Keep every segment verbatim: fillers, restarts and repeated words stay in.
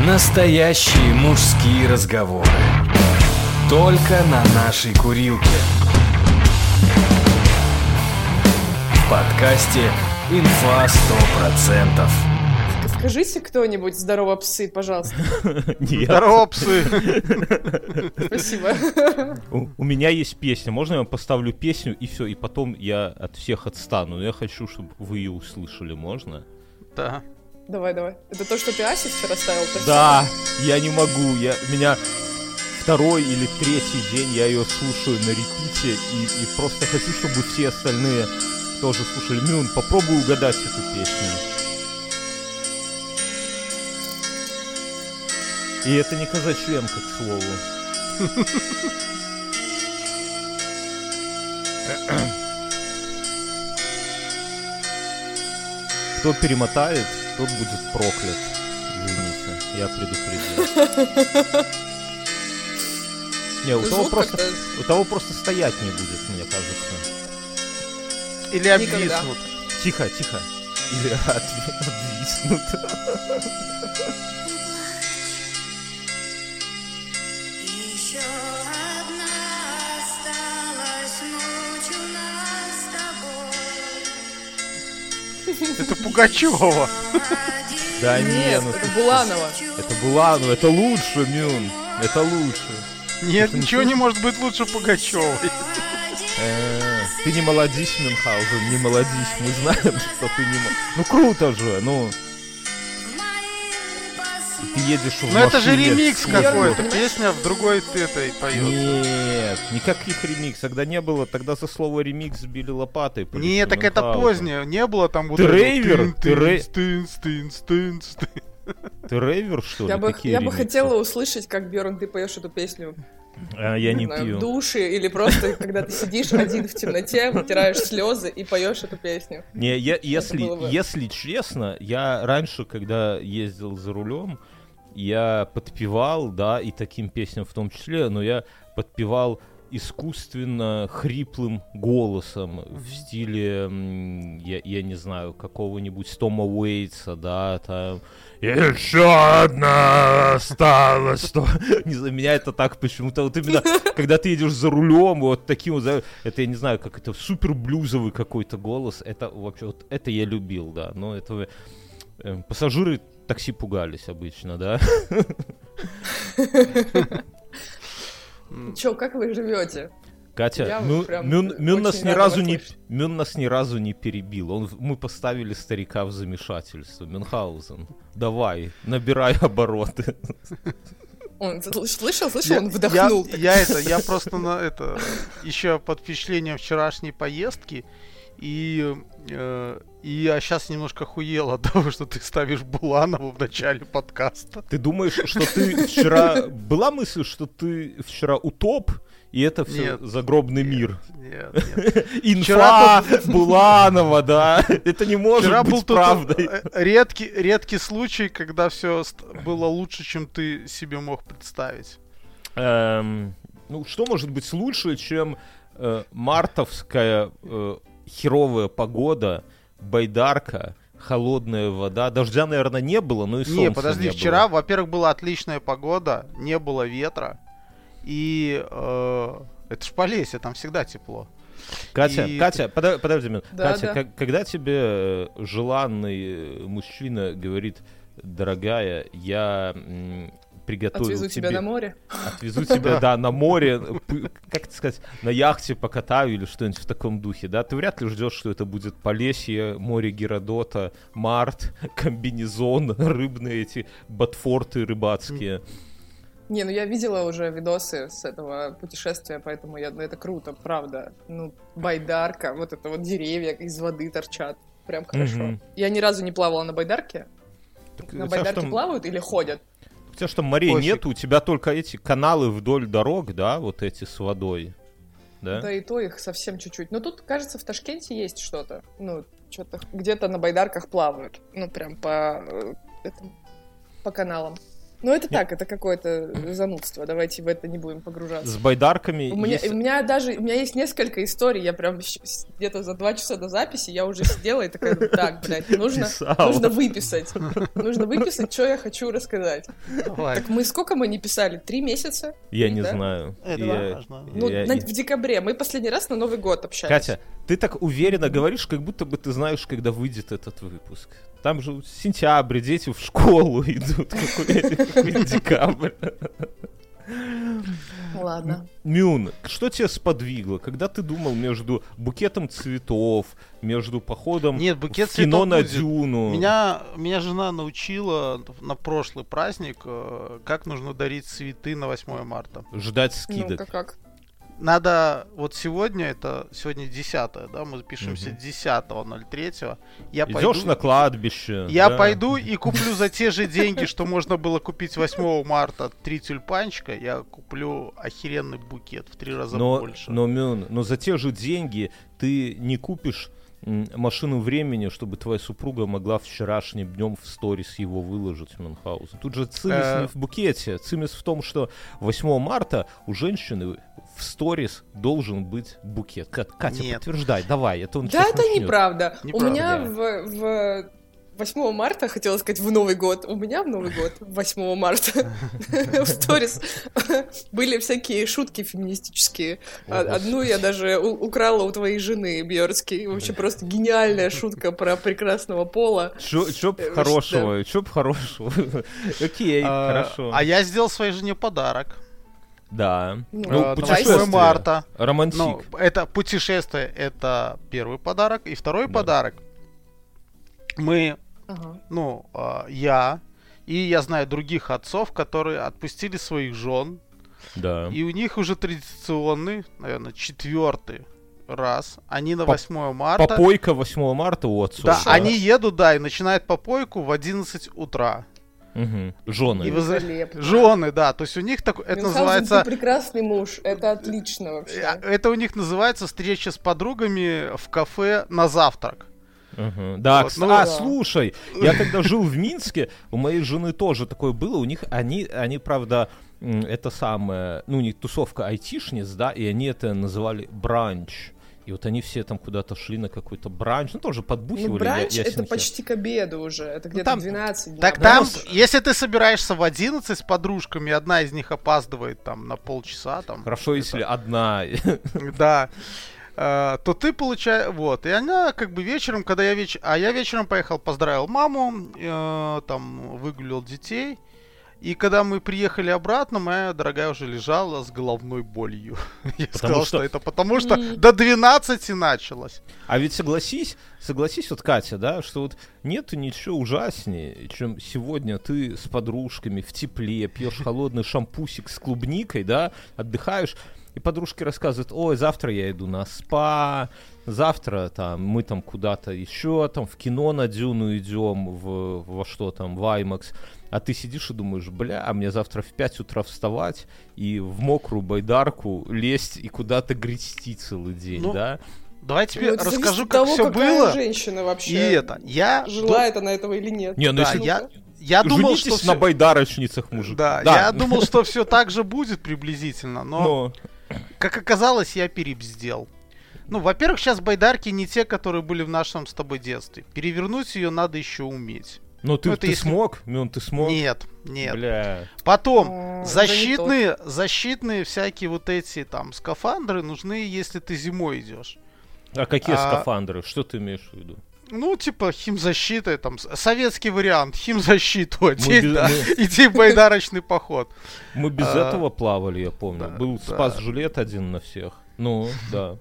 Настоящие мужские разговоры. Только на нашей курилке. В подкасте «Инфа сто процентов». Скажите кто-нибудь «Здорово, псы», пожалуйста. Нет. Здорово, псы. Спасибо. У, у меня есть песня. Можно я вам поставлю песню, и все, и потом я от всех отстану. Но я хочу, чтобы вы ее услышали. Можно? Да. Давай, давай. Это то, что ты Асе вчера ставил? Да, я не могу. Я, меня второй или третий день я ее слушаю на репите, и, и просто хочу, чтобы все остальные тоже слушали. Мюн, попробуй угадать эту песню. И это не казаченко, к слову. Кто перемотает, тот будет проклят. Извините, я предупредил. Не, у того, просто, у того просто стоять не будет, мне кажется. Или обвиснут. Тихо, тихо. Или обвиснут. Это Пугачева. Да Нет, не, ну это Буланова. Это Буланова, это лучше, Мюн. Это лучше. Нет, ничего не может быть лучше Пугачевой. Ты не молодись, Мюнхгаузен, не молодись. Мы знаем, что ты не молодись. Ну круто же, ну. Ты едешь в машине. Ну это же ремикс какой-то. Песня в другой этой поет. Нет, никаких ремиксов. Тогда не было. Тогда за слово ремикс били лопатой. Нет, так это позднее. Не было там вот Ты рейвер? Ты рейвер? Ты рейвер, что ли? Я бы, я бы хотела услышать, как, Бьорн, ты поешь эту песню. А, я не, не знаю, пью. В душе или просто, когда ты сидишь один в темноте, вытираешь слезы и поешь эту песню. Не, я, если, бы... если честно, я раньше, когда ездил за рулем, я подпевал, да, и таким песням в том числе, но я подпевал искусственно хриплым голосом в стиле, я, я не знаю, какого-нибудь Тома Уэйтса, да, там «Еще одна осталась». Что... Не знаю, меня это так почему-то, вот именно, когда ты едешь за рулем, вот таким вот, это, я не знаю, как это, супер блюзовый какой-то голос, это вообще, вот это я любил, да, но это э, пассажиры такси пугались обычно, да. Чё, как вы живете? Катя, Мюн, Мюн, Мюн, нас ни разу не, Мюн нас ни разу не перебил. Он, мы поставили старика в замешательство. Мюнхгаузен, давай, набирай обороты. Он слышал, слышал, я, он вдохнул. Я, я это, я просто на это еще под впечатлением вчерашней поездки. И, э, и я сейчас немножко хуел от того, что ты ставишь Буланову в начале подкаста. Ты думаешь, что ты вчера... Была мысль, что ты вчера утоп, и это все нет, загробный нет, мир? Нет, нет. Инфа Буланова, да. Это не может вчера быть был правдой. Редкий, редкий случай, когда все было лучше, чем ты себе мог представить. Эм, ну, что может быть лучше, чем э, мартовская... Э, херовая погода, байдарка, холодная вода. Дождя, наверное, не было, но и солнца не было. Не, подожди, вчера, было. Во-первых, была отличная погода, не было ветра, и э, это ж Полесье, там всегда тепло. Катя, и... Катя, подожди, подожди минуту. Да, Катя, да. К- когда тебе желанный мужчина говорит: дорогая, я... М- приготовил Отвезу тебе... тебя на море. Отвезу тебя, да, на море, как это сказать, на яхте покатаю или что-нибудь в таком духе, да? Ты вряд ли ждешь, что это будет Полесье, море Геродота, март, комбинезон, рыбные эти ботфорты рыбацкие. Не, ну я видела уже видосы с этого путешествия, поэтому я, ну, это круто, правда. Ну, байдарка, вот это вот деревья из воды торчат, прям хорошо. Mm-hmm. Я ни разу не плавала на байдарке. Так, на байдарке там... плавают или ходят? У тебя что, морей Пофиг. Нет, у тебя только эти каналы вдоль дорог, да, вот эти с водой, да? Да и то их совсем чуть-чуть. Но тут, кажется, в Ташкенте есть что-то, ну, что-то где-то на байдарках плавают, ну, прям по, этому, по каналам. Ну, это так, это какое-то занудство. Давайте в это не будем погружаться. С байдарками У меня, есть... у меня даже, у меня есть несколько историй, я прям где-то за два часа до записи я уже сидела и такая, так, блядь, нужно, нужно выписать. Нужно выписать, что я хочу рассказать. Давай. Так мы сколько мы не писали? Три месяца? Я не да? знаю. Это Я- важно. Ну, я- на- в декабре. Мы последний раз на Новый год общались. Катя, ты так уверенно говоришь, как будто бы ты знаешь, когда выйдет этот выпуск. Там же сентябрь, дети в школу идут. Какой какой декабрь. Ладно. Мюн, что тебя сподвигло? Когда ты думал между букетом цветов, между походом Нет, букет в кино цветов на будет. Дюну? Меня, меня жена научила на прошлый праздник, э, как нужно дарить цветы на восьмое марта. Ждать Ну, скидок. как как? Надо, вот сегодня, это сегодня десятое, да, мы пишемся Мгм. десятого ноль третьего. Я Идешь пойду, на кладбище. я да. пойду и куплю за те же деньги, что можно было купить восьмого марта три тюльпанчика, я куплю охеренный букет в три раза но, больше. но, Мюн, но за те же деньги ты не купишь м, машину времени, чтобы твоя супруга могла вчерашним днем в сторис его выложить, Мюнхгаузен. Тут же цимис Э. не в букете. Цимис в том, что восьмого марта у женщины в сторис должен быть букет. Кат- Катя, Нет. подтверждай, давай. Это он Да, щас это начнет. неправда. Неправда, У меня да. в, в восьмого марта, хотела сказать, в Новый год. У меня в Новый год, восьмого марта, в сторис были всякие шутки феминистические. О, Одну я даже у- украла у твоей жены, Бьерски. Вообще просто гениальная шутка про прекрасного пола. Чё, чё б Э, хорошего, чё б хорошего. Окей, А, хорошо. А я сделал своей жене подарок. Да. Ну, Ну, э, на путешествие. восьмое марта. Романтик. Ну, это путешествие, это первый подарок. И второй Да. подарок. Мы, Ага. ну, а, я и я знаю других отцов, которые отпустили своих жен. Да. И у них уже традиционный, наверное, четвертый раз. Они на Поп- восьмое марта. Попойка восьмого марта у отцов. Да, Да. они едут, да, и начинают попойку в одиннадцать утра. Мгм. Жены. И возра- Великолепно. Жены, да. То есть у них так, это Мюнхгаузен, называется... ты прекрасный муж. Это отлично вообще. э, Это у них называется встреча с подругами в кафе на завтрак. Мгм. Да, Вот, кс- ну а, да. слушай, я когда жил в Минске, у моей жены тоже такое было, у них, они, они, правда, м, это самое, ну, у них тусовка айтишниц, да, и они это называли бранч. И вот они все там куда-то шли на какой-то бранч, ну, тоже Ну, подбухивали. бранч я- это ясен хер. почти к обеду уже. Это где-то там- двенадцать дня. Так да? там, если ты собираешься в одиннадцать с подружками, одна из них опаздывает там на полчаса, там... Хорошо, это- если одна. Да. Э, то ты получаешь... Вот. И она как бы вечером, когда я вечером... А я вечером поехал, поздравил маму, э, там выгулял детей. И когда мы приехали обратно, моя дорогая уже лежала с головной болью. Я сказал, что- что это потому, что М. до двенадцати началось. А ведь согласись, согласись, вот, Катя, да, что вот нету ничего ужаснее, чем сегодня ты с подружками в тепле пьешь холодный шампусик с клубникой, да, отдыхаешь, и подружки рассказывают: ой, завтра я иду на спа, завтра там мы там куда-то еще там в кино на Дюну идем, в, во что там, в IMAX. А ты сидишь и думаешь: бля, а мне завтра в пять утра вставать и в мокрую байдарку лезть и куда-то грести целый день, Ну, да? Давай Ну, тебе это зависит расскажу, от как того, все какая было. женщина вообще И это. Я, желает она этого или нет. Не, ну да, если я, я думал, что женитесь на всё- байдарочницах, мужик. Да, я думал, что все так же будет приблизительно, но, Но как оказалось, я перебздел. Ну, во-первых, сейчас байдарки не те, которые были в нашем с тобой детстве. Перевернуть ее надо еще уметь. ну ты, Ну, это ты если- смог? Мюн, ты смог? Нет, нет. Бля. Потом, А, защитные, защитные всякие вот эти там скафандры нужны, если ты зимой идешь. А какие А- скафандры? Что ты имеешь в виду? Ну, типа химзащита, там, с- советский вариант, химзащиту одеть, без- да, мы- идти в байдарочный поход. Мы без А, этого плавали, я помню. да, Был да. спас-жилет один на всех. Ну, да.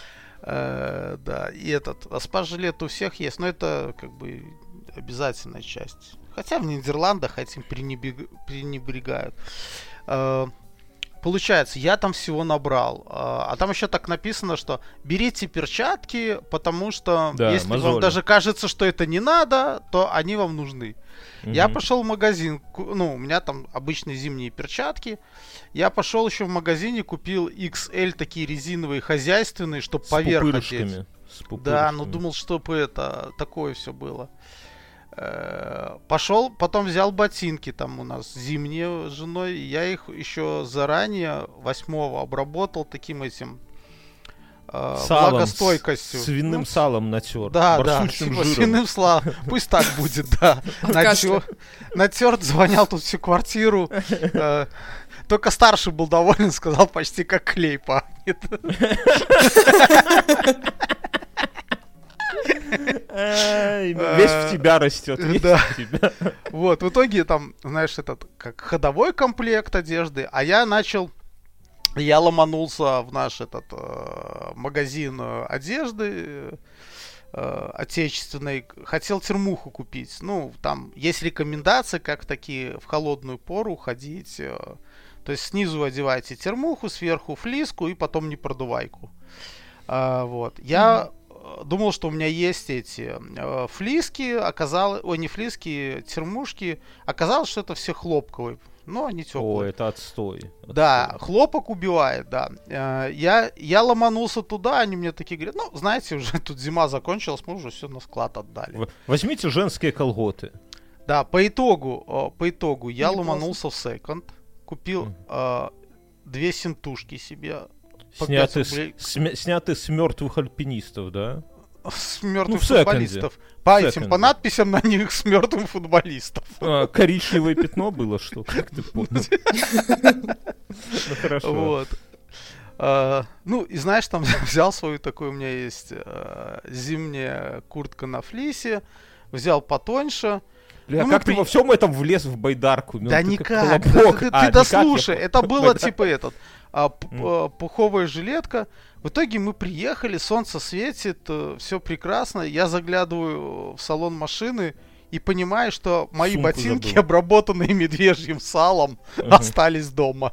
Э, Да, и этот, а спас-жилет у всех есть, но это как бы обязательная часть. Хотя в Нидерландах этим пренебег- пренебрегают. Э, Получается, я там всего набрал. А а там еще так написано, что берите перчатки, потому что Да, если вам мозоли. даже кажется, что это не надо, то они вам нужны. Я Мгм. пошел в магазин, ку- ну, у меня там обычные зимние перчатки. Я пошел еще в магазине, купил икс эль такие резиновые, хозяйственные, чтобы С поверх одеть. пупырышками. С Да, пупырышками. ну думал, чтобы это такое все было. Э, пошел, потом взял ботинки, там у нас зимние с женой. Я их еще заранее восьмого обработал таким этим э, салом, влагостойкостью. С свиным ну, салом натер. Да, да, типа свиным салом. Пусть так будет, да. Натер, натер, звонял тут всю квартиру. Э, только старший был доволен, сказал, почти как клей пахнет. Весь в тебя растет. Да. Вот, в итоге там, знаешь, этот как ходовой комплект одежды, а я начал, я ломанулся в наш этот э, магазин одежды э, отечественной, хотел термуху купить. Ну, там есть рекомендации, как такие в холодную пору ходить. Э, то есть снизу одевайте термуху, сверху флиску и потом непродувайку. Э, вот. Я думал, что у меня есть эти э, флиски, оказалось, ой, не флиски, термушки, оказалось, что это все хлопковые, но они теплые. О, это отстой. отстой. Да, хлопок убивает, да. Э, я, я ломанулся туда, они мне такие говорят, ну, знаете, уже тут зима закончилась, мы уже все на склад отдали. Возьмите женские колготы. Да, по итогу, э, по итогу я Неплохо. ломанулся в секонд, купил э, две синтушки себе. Сняты с, с, сняты с мертвых альпинистов, да? С мертвых ну, футболистов. По этим, по надписям на них с мертвых футболистов. А, коричневое пятно было, что? Как ты понял? Ну хорошо. Вот. Uh, ну, и знаешь, там взял свою такую, у меня есть uh, зимняя куртка на флисе, взял потоньше. Бля, ну, как при... ты во всем этом влез в байдарку? Да ну, никак, ты, ты, а, ты дослушай, никак, это было байдар... типа этот, а, п- mm. пуховая жилетка. В итоге мы приехали, солнце светит, все прекрасно, я заглядываю в салон машины и понимаю, что мои Сумку ботинки, забыл. обработанные медвежьим салом, uh-huh. остались дома.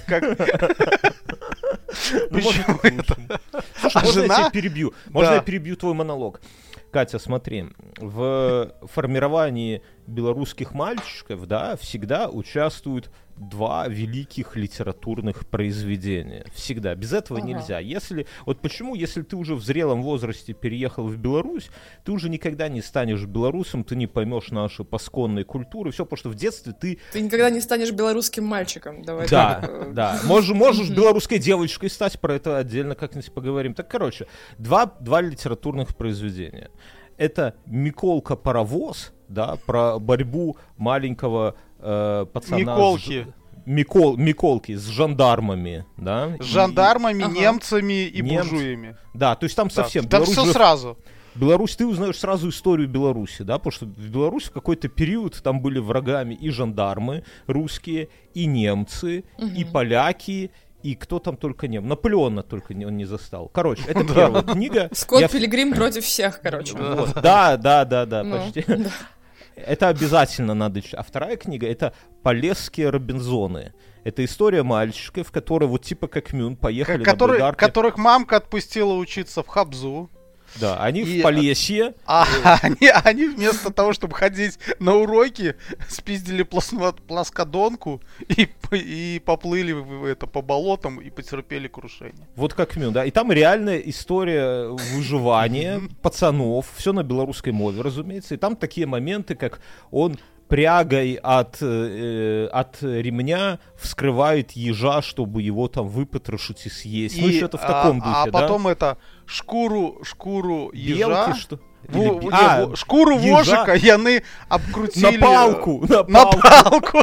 Почему это? Можно я тебя перебью? Можно я перебью твой монолог? Катя, смотри, в формировании белорусских мальчиков, да, всегда участвуют два великих литературных произведения. Всегда. Без этого ага. нельзя. Если, вот почему, если ты уже в зрелом возрасте переехал в Беларусь, ты уже никогда не станешь белорусом, ты не поймешь наши пасконные культуры, все, потому что в детстве ты... Ты никогда не станешь белорусским мальчиком. Давай да, так. да. Можешь, можешь белорусской девочкой стать, про это отдельно как-нибудь поговорим. Так, короче, два, два литературных произведения. Это «Миколка паровоз», да, про борьбу маленького э, пацана... Миколки. С, Микол, Миколки с жандармами, да? С жандармами, и, немцами и немц... буржуями. Да, то есть там да. совсем... Там Беларусь все же... сразу. Беларусь, ты узнаешь сразу историю Беларуси, да, потому что в Беларуси в какой-то период там были врагами и жандармы русские, и немцы, угу. и поляки, и кто там только не был. Наполеона только не, он не застал. Короче, это первая книга. Скотт я... Пилигрим против всех, короче. Вот. Да, да, да, да, ну, почти. Да. Это обязательно надо читать. А вторая книга — это «Полесские Робинзоны». Это история мальчиков, которые вот типа как Мюн поехали Который, на байдарке. Которых мамка отпустила учиться в Хабзу. Да, они и, в Полесье. А, а они, они вместо того, чтобы ходить на уроки, спиздили плос- плоскодонку и, и поплыли в это, по болотам и потерпели крушение. Вот как Мюн, да. И там реальная история выживания пацанов. Все на белорусской мове, разумеется. И там такие моменты, как он прягой от, э, от ремня вскрывает ежа, чтобы его там выпотрошить и съесть. И, ну, что-то в таком а, духе, а да? потом это шкуру, шкуру ежа... Белки, что? В, в, а, в, шкуру ежа? Вожика яны обкрутили... На палку! На на палку!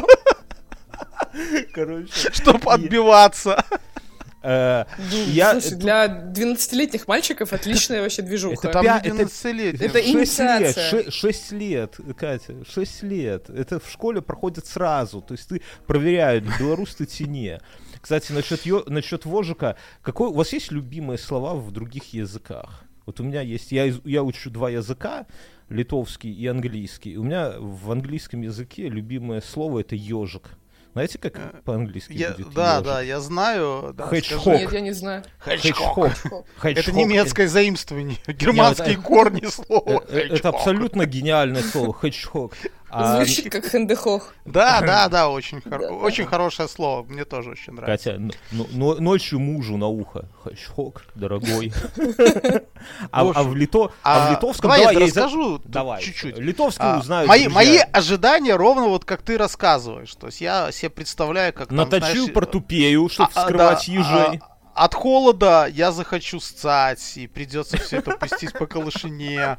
Короче. Чтобы отбиваться. Uh, я... Слушай, для двенадцатилетних мальчиков отличная вообще движуха. Это, там двенадцатилетних. Это инициация. шесть лет, Катя, шесть лет. Это в школе проходит сразу. То есть ты проверяют, белорус ты тяне. Кстати, насчет, ё... насчет вожика, какой... у вас есть любимые слова в других языках? Вот у меня есть, я, я учу два языка, литовский и английский. У меня в английском языке любимое слово — это ежик. Знаете, как по-английски я, будет Да, ежик? да, я знаю. Да, Нет, я не знаю. Хэтчхок. Это немецкое заимствование. Германские корни слова. Это абсолютно гениальное слово. Хэтчхок. А... Звучит как хэндехох. Да, да, да, очень, хор... Да, да. очень хорошее слово. Мне тоже очень нравится. Катя, н- н- ночью мужу на ухо. Хэшхок, дорогой. А В а в лито- А, а в литовском... давай я я из-за- расскажу тут Давай. чуть-чуть. Литовский А, узнают мои, друзья. мои ожидания ровно вот как ты рассказываешь. То есть я себе представляю, как там, Наточил знаешь, портупею, чтобы а, а, вскрывать да, ежей. а, от холода я захочу ссать, и придется все это пустить по колышине.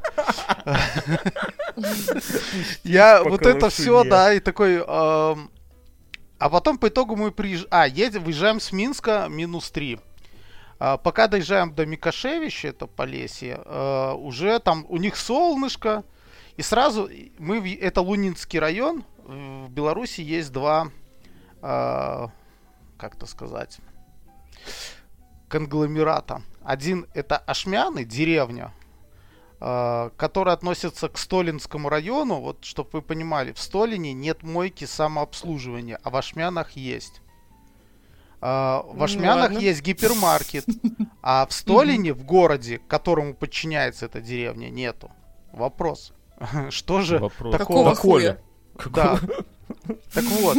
Я по вот это все, колышине. да, и такой... эм, А потом по итогу мы приезжаем... А, едем, выезжаем с Минска минус три. А, Пока доезжаем до Микошевича, это Полесье, э, уже там у них солнышко. И сразу мы... в- Это Лунинский район. В Беларуси есть два... э, Как это сказать... конгломерата. Один это Ашмяны, деревня, э, которая относится к Столинскому району. Вот, чтобы вы понимали, в Столине нет мойки самообслуживания, а в Ашмянах есть. Э, в Ну Ашмянах ладно. есть гипермаркет, а в Столине, в городе, которому подчиняется эта деревня, нету. Вопрос. Что же Вопрос. такого? Какого хуя? Да. Так вот,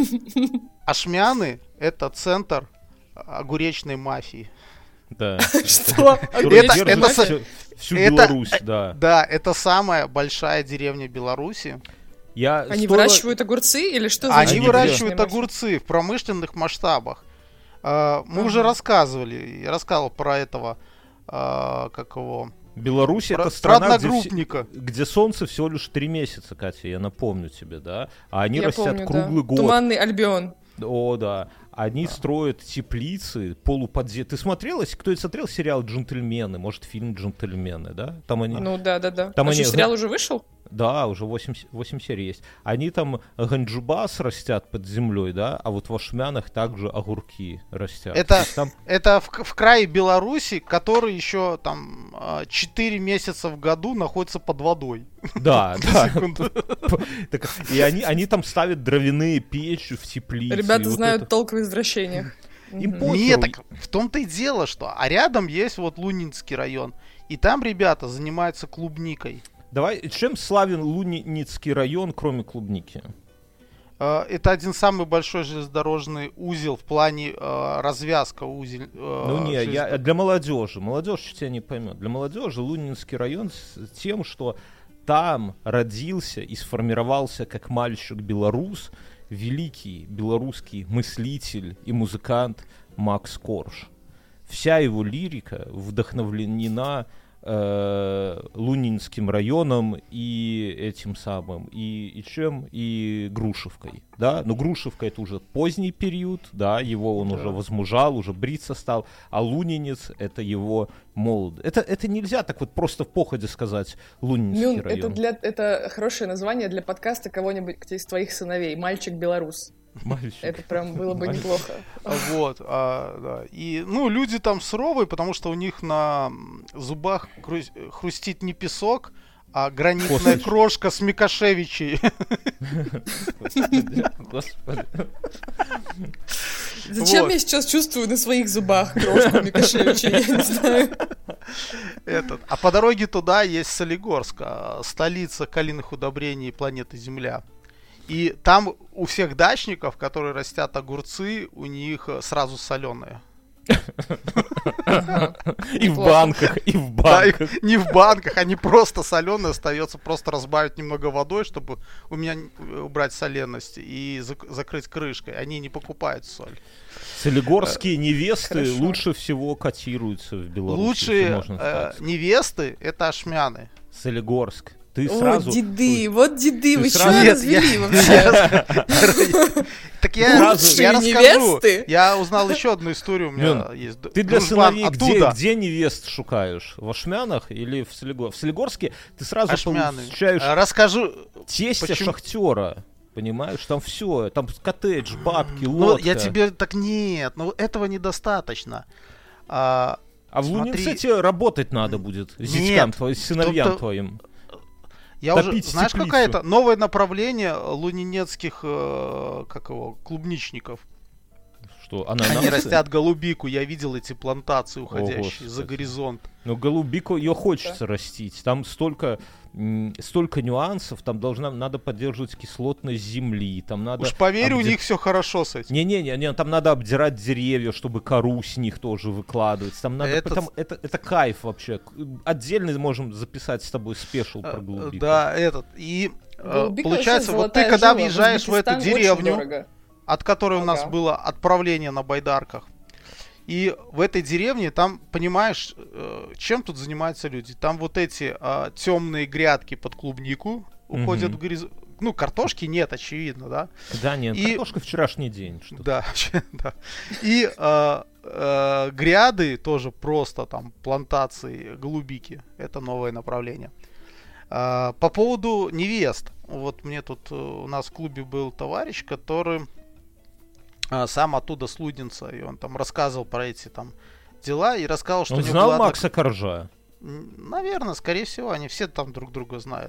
Ашмяны это центр огуречной мафии. Да. Что? Который Это- держит это со- всю, всю это- Беларусь, да. Да, это самая большая деревня Беларуси. Я Они стоило- выращивают огурцы или что? за Они Они выращивают огуречная огурцы в промышленных масштабах. А, Мы Ага. уже рассказывали, я рассказывал про этого, а, как его, Беларусь про, это про страна, где, все- одногруппника. где солнце всего лишь три месяца, Катя, я напомню тебе, да? А они Я растят помню, да. круглый год. Туманный Альбион. О, да. Они строят теплицы, полуподземные. Ты смотрелась? Кто это смотрел сериал «Джентльмены»? Может, фильм «Джентльмены», да? Там они... Ну да, да, да. Там А они- что, сериал уже вышел? Да, уже восемь, с- восемь серий есть. Они там ганджубас растят под землей, да? А вот в Ашмянах также огурки растят. Это- То есть там Это в, в крае Беларуси, который еще там четыре месяца в году находится под водой. Да, да. Секунду. Так, и они, они там ставят дровяные печи в теплице. и Ребята вот знают это- толк в извращениях. Им Мгм. похеру. Нет, так в том-то и дело, что. А рядом есть вот Лунинский район. И там ребята занимаются клубникой. Давай, чем славен Луницкий район, кроме клубники? Э, Это один самый большой железнодорожный узел в плане э, развязка узел. э, Ну не, я, железнодор- для молодежи. Молодежь тебя не поймет. Для молодежи Лунинский район с тем, что там родился и сформировался как мальчик-белорус великий белорусский мыслитель и музыкант Макс Корж. Вся его лирика вдохновлена э, Лунинским районом и этим самым, и, и чем, и Грушевкой, да, но Грушевка это уже поздний период, да, его он Да. уже возмужал, уже бриться стал, а Лунинец это его молод. Это, это нельзя так вот просто в походе сказать Лунинский Мюн, район. это, для, это хорошее название для подкаста кого-нибудь из твоих сыновей. Мальчик-белорус. Мальчик. Это прям было бы Мальчик. неплохо. Вот, а, да. И, ну, люди там суровые, потому что у них на м, зубах хру- хрустит не песок, а гранитная Косточка. крошка с Микошевичей. Господи, господи. Зачем Вот. я сейчас чувствую на своих зубах крошку Микошевича? Я не знаю. Этот. А по дороге туда есть Солигорск, а, столица калийных удобрений планеты Земля. И там у всех дачников, которые растят огурцы, у них э, сразу соленые. И в Неплохо. банках, и в Да, их банках. не в банках, они просто соленые, остается просто разбавить немного водой, чтобы у меня н- убрать соленость и зак- закрыть крышкой. Они не покупают соль. Солигорские невесты Хорошо. лучше всего котируются в Беларуси, если Лучшие можно э, сказать. невесты это ашмяны. Солигорск. Ты О, сразу... деды, вот деды, ты вы что сразу- Нет, развели я- вообще? Так я, Сразу- я Лучшие расскажу. невесты? Я узнал еще одну историю. У меня Мюн, есть д- Ты для дружбан сыновей где, оттуда. где невест шукаешь? В Ашмянах или в Солигорске? В Солигорске ты сразу Ашмяны. получаешь А, Расскажу. тестя почему- шахтера. Понимаешь? Там все. Там коттедж, бабки, Ну, лодка. я тебе так нет, ну этого недостаточно. А, А в смотри. Луницете работать надо будет. Зятькам твоим, сыновьям кто-то- твоим. я уже, Топить знаешь, теплицу. какое-то новое направление лунинецких, э, как его, клубничников. Что, ананасы? Они растят голубику, я видел эти плантации, уходящие О, за горизонт. Но голубику ее хочется растить. Там столько, м, столько нюансов, там должна, надо поддерживать кислотность земли, там надо... Уж поверь, обде... у них все хорошо с этим. Не-не-не, не, там надо обдирать деревья, чтобы кору с них тоже выкладывать. Там надо... Это... Там, это, это кайф вообще. Отдельно можем записать с тобой спешл про голубику. Да, этот. И Голубика получается, вот ты когда жила. въезжаешь в эту деревню, от которой ага. у нас было отправление на байдарках, и в этой деревне там, понимаешь, чем тут занимаются люди? Там вот эти а, темные грядки под клубнику уходят mm-hmm. в горизонт. Ну, картошки нет, очевидно, да? Да, нет, и... картошка вчерашний день. Что да, да. И а, а, гряды тоже просто там плантации голубики. Это новое направление. А, по поводу невест. Вот мне тут у нас в клубе был товарищ, который а, сам оттуда с Лудинца, и он там рассказывал про эти там дела, и рассказывал, что он у него знал была Макса Коржа? Наверное, скорее всего, они все там друг друга знают.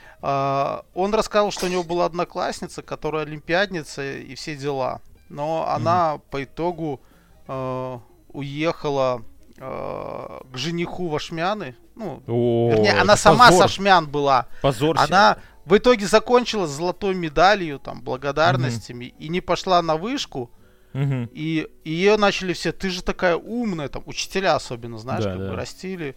А, он рассказывал, что у него была одноклассница, которая олимпиадница и все дела, но mm-hmm. она по итогу э, уехала э, к жениху в Ашмяны. Ну, О, вернее, она сама позор. с Ашмян была. Позор. Она в итоге закончила с золотой медалью, там, благодарностями, mm-hmm. и не пошла на вышку. Mm-hmm. И ее начали все, ты же такая умная, там, учителя особенно, знаешь, да, как да. бы растили.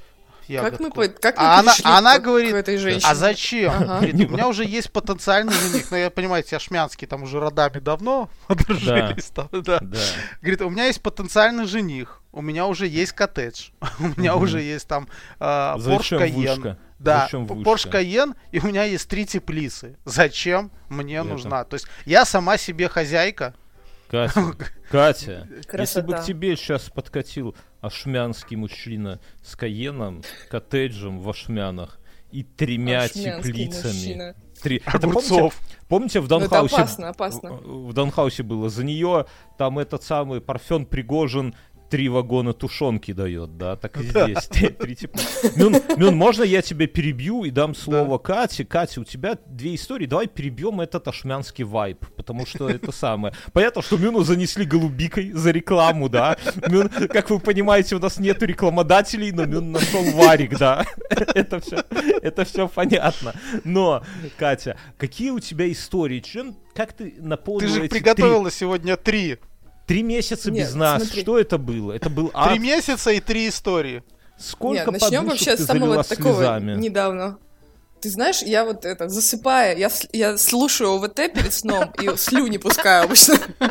Как мы, как мы а она, она к, говорит, к этой женщине? А зачем? Ага. Говорит, у меня уже есть потенциальный жених. Но я понимаю, эти ашмянские там уже родами давно подружились. Да. Там, да. Да. Говорит, у меня есть потенциальный жених, у меня уже есть коттедж, у меня угу. уже есть там э, Porsche Cayenne. Да, Porsche Cayenne, и у меня есть три теплицы. Зачем мне Это. нужна? То есть я сама себе хозяйка. Катя, Катя, если бы к тебе сейчас подкатил ашмянский мужчина с Каеном, коттеджем в Ашмянах и тремя теплицами. Три... Это помните, помните в Даунхаусе? Это опасно, опасно. В, в Даунхаусе было. За нее там этот самый Парфен Пригожин три вагона тушенки дает, да, так и здесь. Три типа. Мюн, Мюн, можно я тебя перебью и дам слово Кате? Катя, у тебя две истории, давай перебьем этот ашмянский вайб, потому что это самое. Понятно, что Мюну занесли голубикой за рекламу, да. Мюн, как вы понимаете, у нас нету рекламодателей, но Мюн нашел варик, да. Это все, это все понятно. Но, Катя, какие у тебя истории? Чем, как ты наполнила Ты же эти приготовила три... сегодня три. Три месяца Нет, без нас. смотри. Что это было? Это был ад. Три месяца и три истории. Сколько Нет, начнем вообще ты с самого такого слезами? недавно. Ты знаешь, я вот это, засыпая, я, я слушаю ОВТ перед сном и слюни пускаю обычно.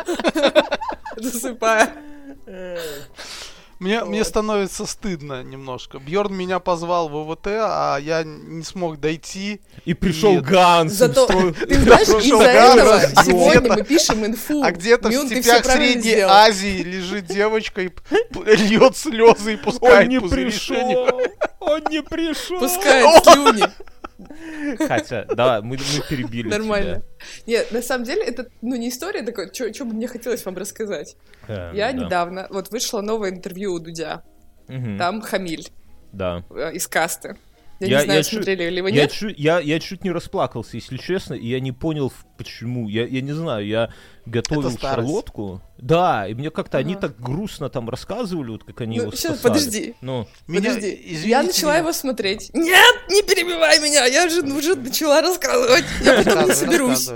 Засыпая. Мне, вот. мне становится стыдно немножко. Бьорн меня позвал в ОВТ, а я не смог дойти. И пришел и... Ганс. Зато, ты знаешь, из-за этого сегодня мы пишем инфу. А где-то Мюн, в степях Средней сделал. Азии лежит девочка и льет слезы и пускает Он не пришел. Он не пришел. Пускает слюни. Хотя, да, мы, мы перебили Нормально. тебя. Нет, на самом деле, это, ну, не история такая, что бы мне хотелось вам рассказать. Э, Я да. недавно, вот вышло новое интервью у Дудя. Угу. Там Хамиль. Да. Э, из касты. Я, я не знаю, я смотрели чуть, ли вы, я нет? Чуть, я, я чуть не расплакался, если честно, и я не понял, почему. Я, я не знаю, я готовил шарлотку. Да, и мне как-то ага. они так грустно там рассказывали, вот как они ну, его сейчас, спасали. подожди. Ну. Меня, подожди. извините я начала меня. его смотреть. Нет, не перебивай меня, я же уже начала рассказывать. Я потом не соберусь.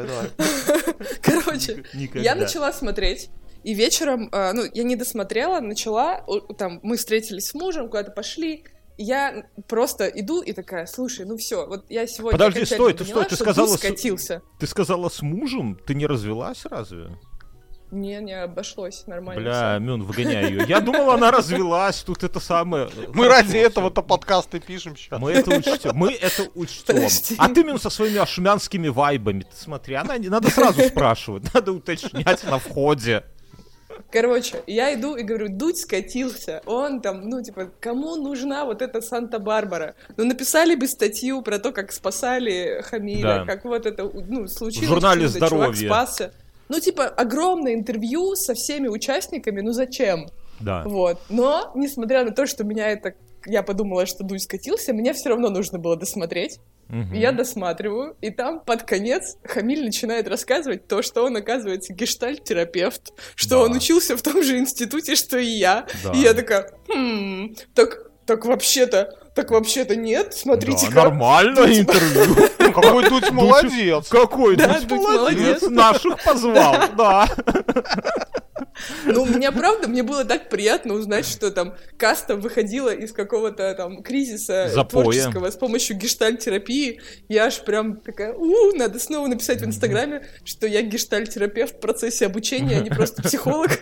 Короче, я начала смотреть. И вечером, ну, я не досмотрела, начала, там, мы встретились с мужем, куда-то пошли. Я просто иду и такая, слушай, ну все, вот я сегодня Подожди, стой, ты поняла, стой, ты что сказала, скатился. Ты сказала с мужем? Ты не развелась разве? Не, не обошлось, нормально. Бля, Мюн, выгоняй ее. Я думал, она развелась, тут это самое... Мы ради этого-то подкасты пишем сейчас. Мы это учтем, мы это учтем. А ты, Мюн, со своими ашмянскими вайбами, ты смотри, она, надо сразу спрашивать, надо уточнять на входе. Короче, я иду и говорю, Дудь скатился, он там, ну, типа, кому нужна вот эта Санта-Барбара? Ну, написали бы статью про то, как спасали Хамиля, да. как вот это, ну, случилось. В журнале чудо, «Здоровье». Чувак спасся. Ну, типа, огромное интервью со всеми участниками, ну, зачем? Да. Вот, но, несмотря на то, что меня это, я подумала, что Дудь скатился, мне все равно нужно было досмотреть. Угу. Я досматриваю, и там под конец Хамиль начинает рассказывать то, что он, оказывается, гештальт-терапевт, что да. он учился в том же институте, что и я. Да. И я такая, хм, так, так вообще-то, так вообще-то нет, смотрите, да, нормально интервью. Какой Дудь молодец. Какой Дудь молодец. Наших позвал, да. Ну, меня, правда, мне было так приятно узнать, что там каста выходила из какого-то там кризиса Запоя. творческого с помощью гештальт-терапии. Я аж прям такая, у, надо снова написать в Инстаграме, что я гештальт-терапевт в процессе обучения, а не просто психолог.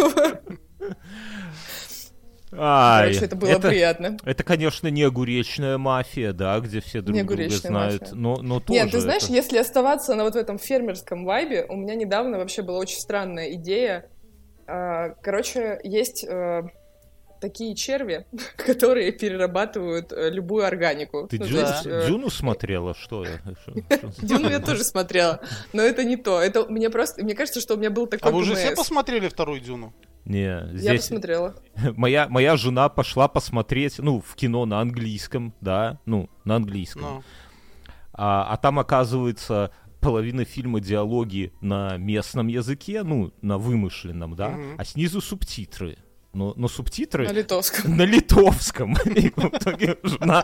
Ай, Короче, это было это, приятно. Это, конечно, не огуречная мафия, да, где все друг друга знают, но, но тоже... Нет, ты знаешь, это... если оставаться на вот в этом фермерском вайбе, у меня недавно вообще была очень странная идея. Короче, есть такие черви, которые перерабатывают любую органику. Ты ну, Дю... есть, Дюну смотрела, что я? Дюну я тоже смотрела, но это не то. Это мне просто, мне кажется, что у меня был такой. А вы уже все посмотрели вторую Дюну? Не, здесь... Я посмотрела. Моя, моя жена пошла посмотреть, ну, в кино на английском, да, ну, на английском. No. А, а там, оказывается, половина фильма диалоги на местном языке, ну, на вымышленном, да, mm-hmm. а снизу субтитры. Но, но субтитры... На литовском. На литовском. И в итоге жена...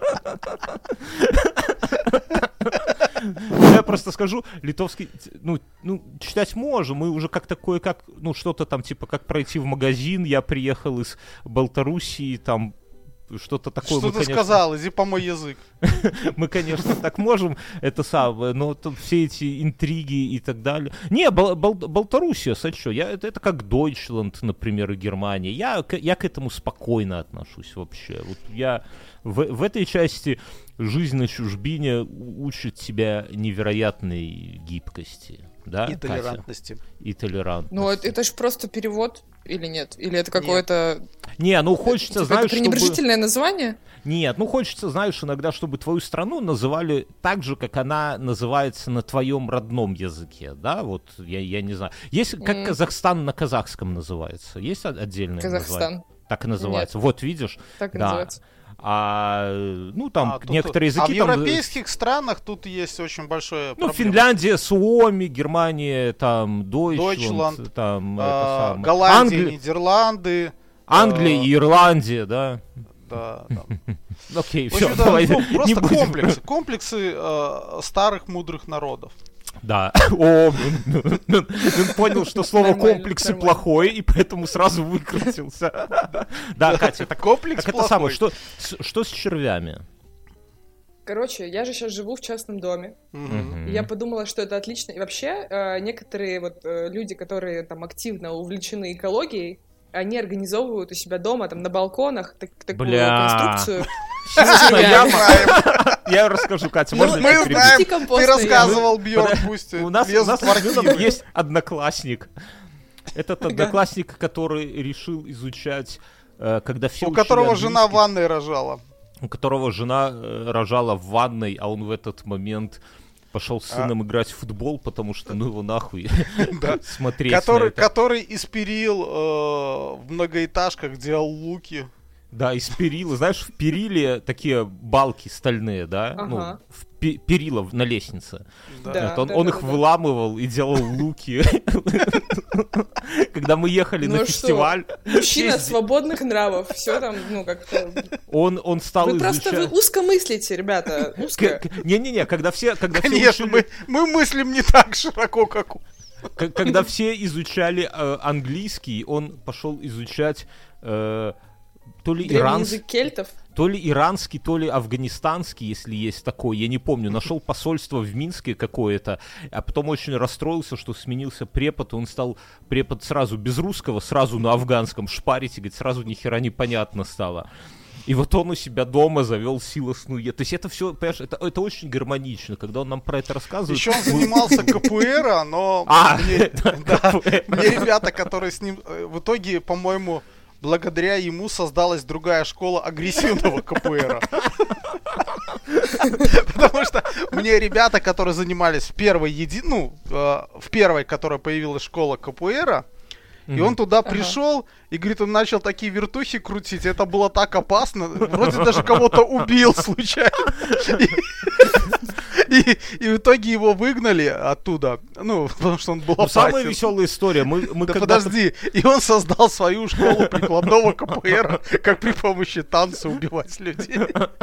Я просто скажу, литовский, ну, ну, читать можем, мы уже как-то кое-как, ну, что-то там, типа, как пройти в магазин, я приехал из Белоруссии, там, что-то такое. Что мы, ты конечно... сказал, иди помой язык. Мы, конечно, так можем, это самое, но тут все эти интриги и так далее. Не, Бол- Бол- Белоруссия, сочу, я, это, это как Дойчланд, например, и Германия. Я, я к этому спокойно отношусь вообще. Вот я в, в этой части жизнь на чужбине учит тебя невероятной гибкости. Да, и толерантности. Катя? И толерантности. Ну, это, это же просто перевод, или нет? Или это какое-то... Не, ну хочется, это, знаешь, это пренебрежительное чтобы... название? Нет, ну хочется, знаешь, иногда, чтобы твою страну называли так же, как она называется на твоем родном языке, да, вот, я, я не знаю. Есть, как mm. Казахстан на казахском называется? Есть отдельное Казахстан. название? Так и называется. Нет. Вот, видишь? Так и да. называется. А, ну, там а, некоторые тут, языки... А в там... европейских странах тут есть очень большое Ну, проблема. Финляндия, Суоми, Германия, там, Дойчланд, там, а, это Голландия, Англи... Нидерланды. Англия а... и Ирландия, да. Да, да. Окей, все, давай. Просто комплексы, комплексы старых мудрых народов. Да. О, он понял, что слово комплексы плохое, и поэтому сразу выкрутился. Да, Катя, так комплекс плохой. Это самое, что с червями? Короче, я же сейчас живу в частном доме. Mm-hmm. И я подумала, что это отлично. И вообще, э, некоторые вот э, люди, которые там активно увлечены экологией, они организовывают у себя дома, там, на балконах так, такую Бля. конструкцию. Я расскажу, Катя, можно мы знаем, ты рассказывал, Бьёрн, пусть у нас есть одноклассник. Этот одноклассник, который решил изучать, когда все У которого жена в ванной рожала. У которого жена рожала в ванной, а он в этот момент пошел с сыном а... играть в футбол, потому что, ну его нахуй смотреть который, на это. Который из перил э, в многоэтажках делал луки. Да, из перила. Знаешь, в периле такие балки стальные, да? Ага. Ну, в пи- перила на лестнице. Да. Вот, он да, он да, их да, выламывал и делал луки. Когда мы ехали на фестиваль... Мужчина свободных нравов. Все там, ну, как-то... Он, он стал Вы изучать... просто вы узко мыслите, ребята. Узко. Не-не-не, когда все... Когда Конечно, все учили... мы, мы мыслим не так широко, как... Когда все изучали э, английский, он пошел изучать... Э, то ли иранский, кельтов? то ли иранский, то ли афганистанский, если есть такой, я не помню. Нашел посольство в Минске какое-то, а потом очень расстроился, что сменился препод, и он стал препод сразу без русского, сразу на афганском шпарить, и говорит, сразу ни хера непонятно стало. И вот он у себя дома завел силосную... То есть это все, понимаешь, это, это очень гармонично, когда он нам про это рассказывает. Еще он занимался КПР, но а, мне, да, мне ребята, которые с ним... В итоге, по-моему, благодаря ему создалась другая школа агрессивного КПР. Потому что мне ребята, которые занимались в первой, еди... ну, в первой, которая появилась школа КПР, и он туда пришел, ага. и, говорит, он начал такие вертухи крутить, это было так опасно, вроде даже кого-то убил случайно. И, и в итоге его выгнали оттуда, ну, потому что он был опасен. Самая веселая история. Мы, мы да когда-то... подожди, и он создал свою школу прикладного КПР, как при помощи танца убивать людей.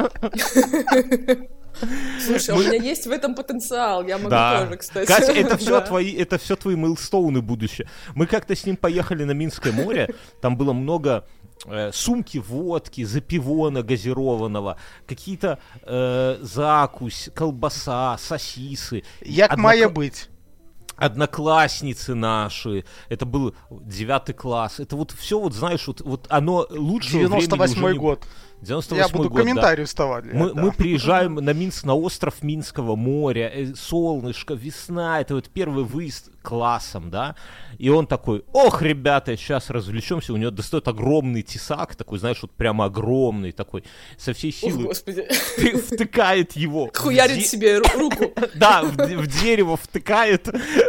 Слушай, мы... у меня есть в этом потенциал, я могу да. тоже, кстати. Катя, это все да. твои, это все твои мейлстоуны будущее. Мы как-то с ним поехали на Минское море, там было много э, сумки водки, запивона газированного, какие-то э, закусь, колбаса, сосисы. Як Однокла... має быть. Одноклассницы наши, это был девятый класс, это вот все, вот знаешь, вот, вот оно лучше. девяносто восьмой не... год. девяносто восьмой Я буду год, комментарий да. вставать. Мы, да. мы приезжаем на Минск, на остров Минского моря, э, солнышко, весна, это вот первый выезд классом, да, и он такой: ох, ребята, сейчас развлечемся, у него достает огромный тесак, такой, знаешь, вот прямо огромный такой, со всей силы втыкает его. Хуярит себе руку. Да, в дерево втыкает,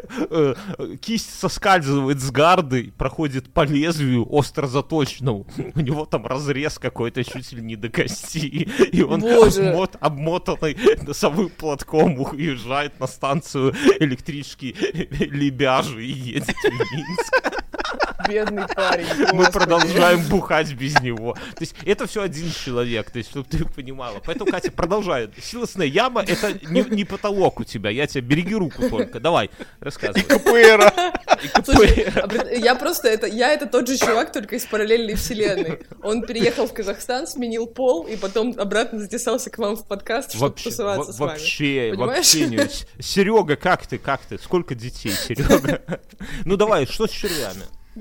кисть соскальзывает с гарды, проходит по лезвию остро заточенному, у него там разрез какой-то чуть ли не до кости, и он обмот, обмотанный носовым платком уезжает на станцию электрический Лебяжий и едет в Минск. Бедный парень. Мы господи. Продолжаем бухать без него. То есть это все один человек, то есть, чтобы ты понимала. Поэтому, Катя, продолжай. Силосная яма — это не, не потолок у тебя. Я тебя береги руку только. Давай, рассказывай. КПР. Слушай, я просто это, я это тот же чувак, только из параллельной вселенной. Он переехал в Казахстан, сменил пол и потом обратно затесался к вам в подкаст, чтобы вообще, тусоваться с вами. Вообще, вообще не. Серега, как ты, как ты? Сколько детей, Серега? Ну давай, что с червями?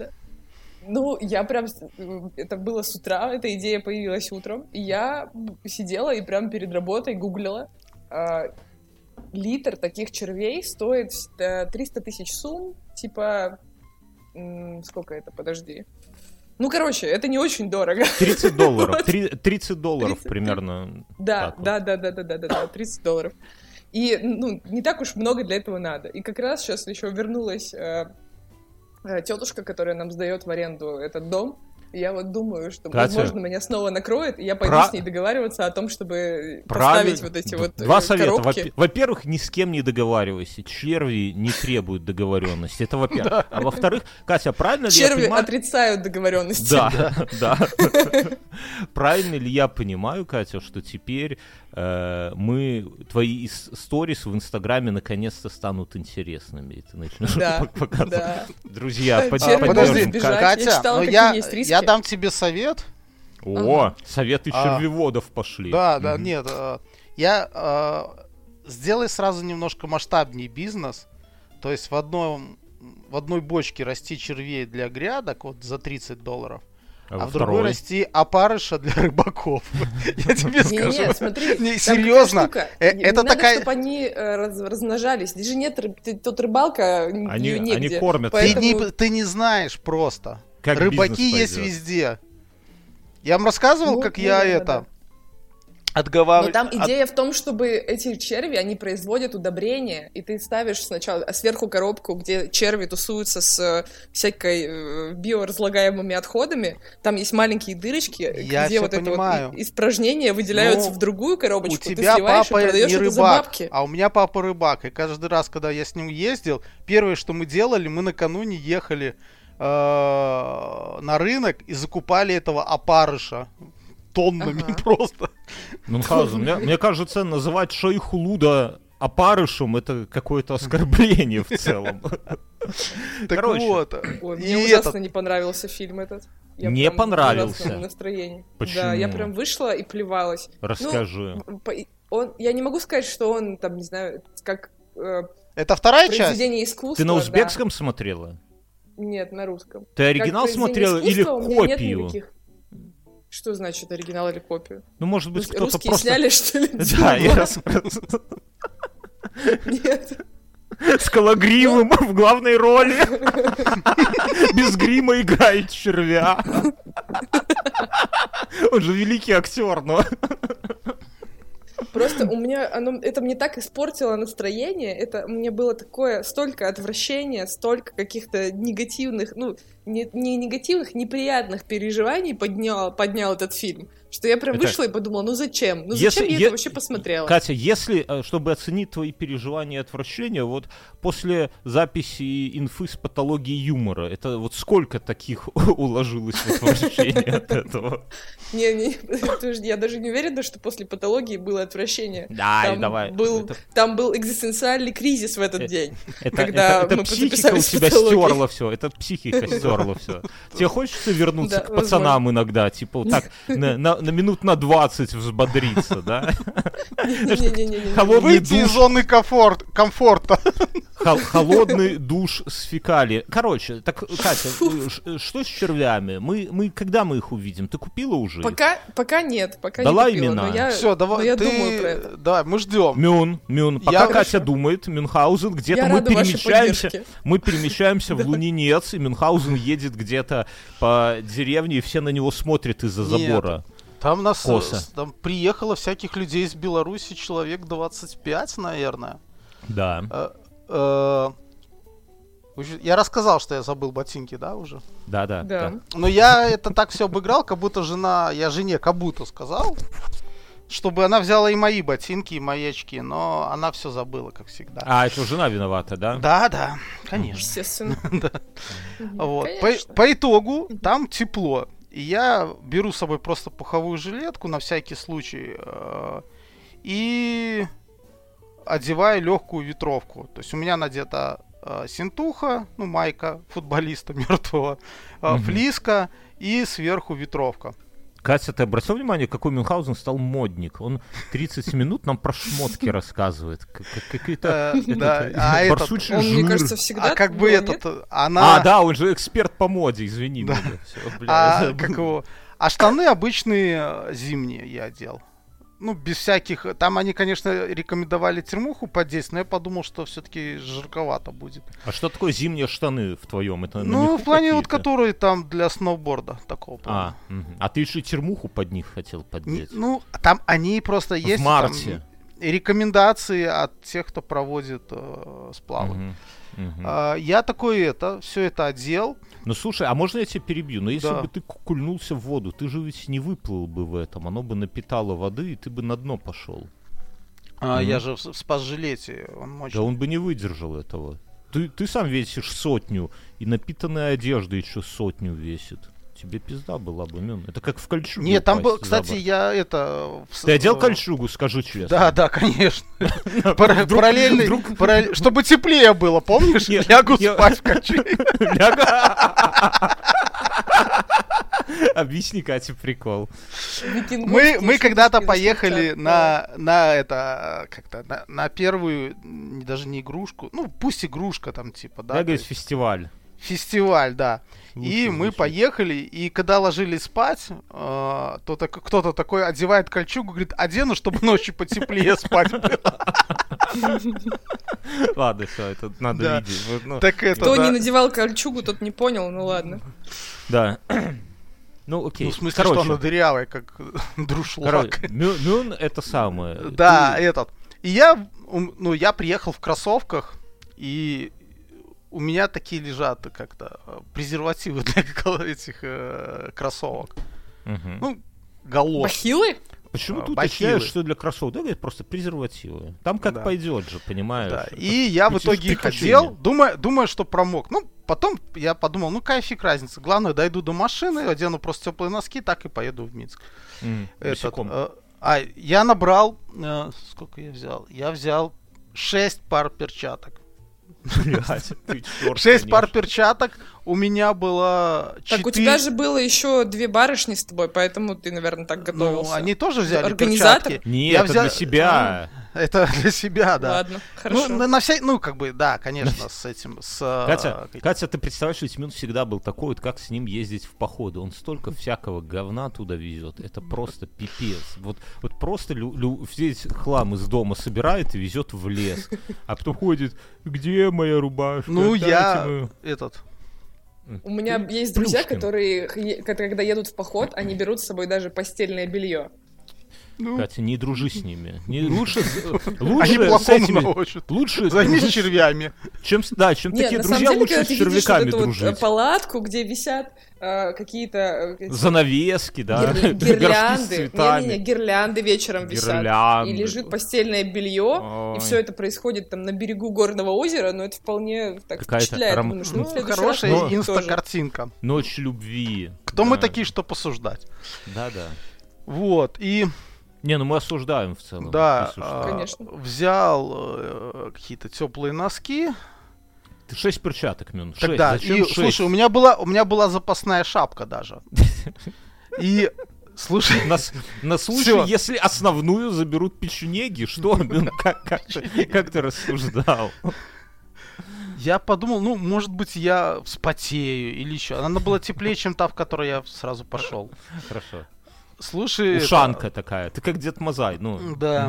Ну, я прям... Это было с утра, эта идея появилась утром. И я сидела и прям перед работой гуглила. Э, литр таких червей стоит триста тысяч сум. Типа... М- сколько это? Подожди. Ну, короче, это не очень дорого. тридцать долларов. тридцать долларов тридцать примерно. Да, да, да, да, да, да, да, да, тридцать долларов. И, ну, не так уж много для этого надо. И как раз сейчас еще вернулась... Э, тетушка, которая нам сдает в аренду этот дом. И я вот думаю, что, Катя, возможно, меня снова накроет, и я пойду Про... с ней договариваться о том, чтобы Правиль... поставить вот эти Д- вот Два э, совета. коробки. Во- во-первых, ни с кем не договаривайся. Черви не требуют договоренности. Это во-первых. А во-вторых, Катя, правильно ли я понимаю... Черви отрицают договоренности. Да, да. Правильно ли я понимаю, Катя, что теперь мы, твои сторис в Инстаграме наконец-то станут интересными, и ты начнешь показывать. Друзья, поддержим. Катя, но я, я дам тебе совет. О, ага. Советы червеводов а, пошли. Да, да, mm-hmm. нет. А, я а, сделай сразу немножко масштабнее бизнес. То есть в одном в одной бочке расти червей для грядок вот за тридцать долларов. А, а в другой расти опарыша для рыбаков. Я тебе скажу. Нет, смотри, серьезно. Это такая... чтобы они размножались. Здесь же нет, тут рыбалка негде. Они кормят. Ты не знаешь просто. Рыбаки есть везде. Я вам рассказывал, как я это... Отговариваю. Но там идея От... в том, чтобы эти черви, они производят удобрения, и ты ставишь сначала сверху коробку, где черви тусуются с всякой э, биоразлагаемыми отходами. Там есть маленькие дырочки, Я где вот понимаю. это вот испражнения выделяются ну, в другую коробочку. У тебя ты сливаешь папа и продаешь не это рыбак, за бабки. А у меня папа рыбак. И каждый раз, когда я с ним ездил, первое, что мы делали, мы накануне ехали э, на рынок и закупали этого опарыша. Тоннами ага. просто. Мюнхгаузен, мне, мне кажется, называть шейху Луда опарышем — это какое-то оскорбление в целом. Так вот. Мне ужасно не понравился фильм этот. Не понравился? Почему? Да, я прям вышла и плевалась. Расскажи. Я не могу сказать, что он там, не знаю, как... Это вторая часть? Произведение искусства. Ты на узбекском смотрела? Нет, на русском. Ты оригинал смотрела или копию? Что значит оригинал или копию? Ну, может быть, кто-то русские просто... сняли, что ли? Да, я раз... Нет. С Калагривым в главной роли. Без грима играет червя. Он же великий актер, но... Просто у меня оно, это мне так испортило настроение, это мне было такое, столько отвращения, столько каких-то негативных, ну, не, не негативных, неприятных переживаний поднял, поднял этот фильм, Что я прям Это... вышла и подумала, ну зачем? Ну если, зачем я е... это вообще посмотрела? Катя, если, чтобы оценить твои переживания и отвращения, вот после записи инфы с патологией юмора, это вот сколько таких уложилось в отвращение от этого? Не, не, я даже не уверена, что после патологии было отвращение. Дай, давай. Там был экзистенциальный кризис в этот день. Это психика у тебя стерла все, это психика стерла все. Тебе хочется вернуться к пацанам иногда, типа вот так, на, на, на минут на двадцать взбодриться, да? Выйти из зоны комфорта. Холодный душ с фекалией. Короче, так, Катя, что с червями? Мы, мы, когда мы их увидим? Ты купила уже? Пока, пока нет, пока Дала не купила. имена. Но я, Все, давай, но я ты... думаю про это. Давай, мы ждем. Мюн, Мюн. Пока я Катя хорошо. думает, Мюнхгаузен, где-то я мы перемещаемся. Мы перемещаемся в Лунинец, и Мюнхгаузен едет где-то по деревне, и все на него смотрят из-за забора. Там нас Коса. Там приехало всяких людей из Беларуси, человек двадцать пять, наверное. Да. Э, э, я рассказал, что я забыл ботинки, да, уже? Да, да, да. да. Но я это так все обыграл, как будто жена, я жене как будто сказал, чтобы она взяла и мои ботинки, и мои очки, но она все забыла, как всегда. А, это жена виновата, да? Да, да, конечно. Естественно. Вот. По итогу там тепло. И я беру с собой просто пуховую жилетку на всякий случай э, и одеваю легкую ветровку. То есть у меня надета э, синтуха, ну майка футболиста мертвого, э, mm-hmm. флиска и сверху ветровка. Катя, ты обратил внимание, какой Мюнхгаузен стал модник? Он тридцать минут нам про шмотки рассказывает. Какие-то барсучий жир. Он, мне кажется, всегда А как бы этот... она. А, да, он же эксперт по моде, извини меня. А как его... А штаны обычные зимние я одел. Ну, без всяких... Там они, конечно, рекомендовали термуху поддеть, но я подумал, что все-таки жарковато будет. А что такое зимние штаны в твоем? Это ну, в плане вот, которые там для сноуборда такого. А, угу. А ты еще термуху под них хотел поддеть? Ну, там они просто есть... В марте. Там, рекомендации от тех, кто проводит э, сплавы. Угу. Угу. А, я такой это, все это одел. Ну слушай, а можно я тебя перебью? Но если да. бы ты кульнулся в воду, ты же ведь не выплыл бы в этом. Оно бы напитало воды, и ты бы на дно пошел. А, mm-hmm. Я же в, в спас-жилете. Он мощный. Да он бы не выдержал этого. Ты, ты сам весишь сотню, и напитанная одежда еще сотню весит. Тебе пизда была бы, Мюн. Это как в кольчугу. Нет, там был, кстати, я это... Ты одел кольчугу, скажи честно. Да, да, конечно. Параллельный, чтобы теплее было, помнишь? Лягу спать в кольчуге. Объясни, Катя, прикол. Мы, мы когда-то поехали на, на это, как-то, на, на первую, даже не игрушку, ну, пусть игрушка там, типа, да. Да, говорит, фестиваль. Фестиваль, да. Лучше и мы звучит. Поехали, и когда ложились спать, э, то так, кто-то такой одевает кольчугу, говорит, одену, чтобы ночью потеплее спать было. Ладно, все, это надо видеть. Так это, Кто не надевал кольчугу, тот не понял, ну ладно. Да. Ну, окей. Ну, в смысле, что она дырявая, как друшлаг. Мюн это самое. Да, этот. И я, ну, я приехал в кроссовках, и у меня такие лежат как-то презервативы для этих э, кроссовок. Угу. Ну, галоши. Бахилы? Почему ты уточняешь, что для кроссовок? Да, говорит, просто презервативы. Там как да. пойдет же, понимаешь? Да. И я в итоге их одел, думая, думая, что промок. Ну, потом я подумал, ну, какая фиг разница. Главное, дойду до машины, одену просто теплые носки, так и поеду в Минск. Mm, Этот, э, а я набрал... Э, сколько я взял? Я взял шесть пар перчаток. Шесть пар перчаток, у меня было четыре... Так у тебя же было еще две барышни с тобой, поэтому ты, наверное, так готовился. Ну, они тоже взяли Организатор? перчатки. Нет, я это взял... для себя. Это для себя, да. Ладно, хорошо. Ну, на, на вся... ну, как бы, да, конечно, с этим... С, Катя, Катя, ты представляешь, что Тимон всегда был такой, вот как с ним ездить в походы. Он столько всякого говна туда везет. Это просто пипец. Вот, вот просто лю, лю, весь хлам из дома собирает и везет в лес. А потом ходит, где моя рубашка? Ну, Дайте я мою... этот... У меня есть друзья, которые, когда едут в поход, они берут с собой даже постельное белье. Ну. Катя, не дружи с ними. Не, лучше Они лучше с плохому этими... научат. Лучше Займись дружить- червями. чем, с- да, чем Нет, такие на самом друзья, деле, лучше когда с ты видишь вот червяками эту вот, э, дружить. палатку, где висят э, какие-то э, эти Занавески, да, гир- горшки с гирлянды, цветами. не-не-не, гирлянды вечером висят, Гирлянды. и лежит постельное белье, Ой. и все это происходит там на берегу горного озера, но это вполне так Какая-то впечатляет. ром- Думаешь, ну, в Ну, следующий раз хорошая Но- тоже. инста-картинка. Ночь любви. Кто да. мы такие, что посуждать? Да-да. Вот, и Не, ну мы осуждаем в целом. да, если что. а, Конечно. взял э, какие-то теплые носки. Ты шесть перчаток, Мюн. Шесть. Тогда, Зачем и, шесть? слушай, у меня была, у меня была запасная шапка даже. И, слушай, На, с- на случай, Всё. если основную заберут печенеги, что, Мюн, как, как ты, как ты рассуждал? я подумал, ну, может быть, я вспотею или еще. Она была теплее, чем та, в которой я сразу пошел. Хорошо. Слушай, это- Ушанка такая. Ты как Дед Мазай, ну. Да.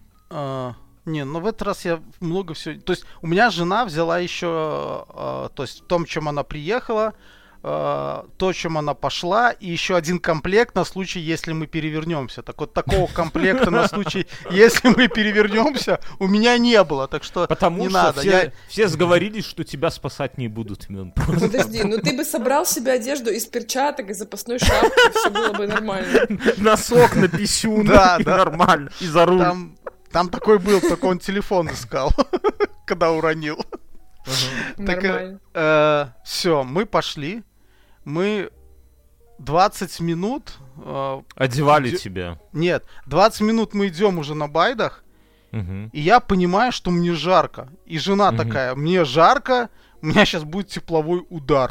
А, не, ну в этот раз я много всего... То есть у меня жена взяла еще... а, то есть в том, чем она приехала, а, то, чем она пошла, и еще один комплект на случай, если мы перевернемся. Так вот, такого комплекта на случай, если мы перевернемся, у меня не было. Так что Потому не что надо. все, Я- все сговорились, что тебя спасать не будут, Мюн. Просто. Подожди, ну ты бы собрал себе одежду из перчаток и запасной шапки, все было бы нормально. Носок на писюн. Да, и да. нормально. И за руль. Там, там такой был, только он телефон искал, когда уронил. Нормально. Все, мы пошли. Мы двадцать минут... э, Одевали Де- тебя. Нет, двадцать минут мы идем уже на байдах, Мгм. и я понимаю, что мне жарко. И жена Мгм. такая, мне жарко, у меня сейчас будет тепловой удар.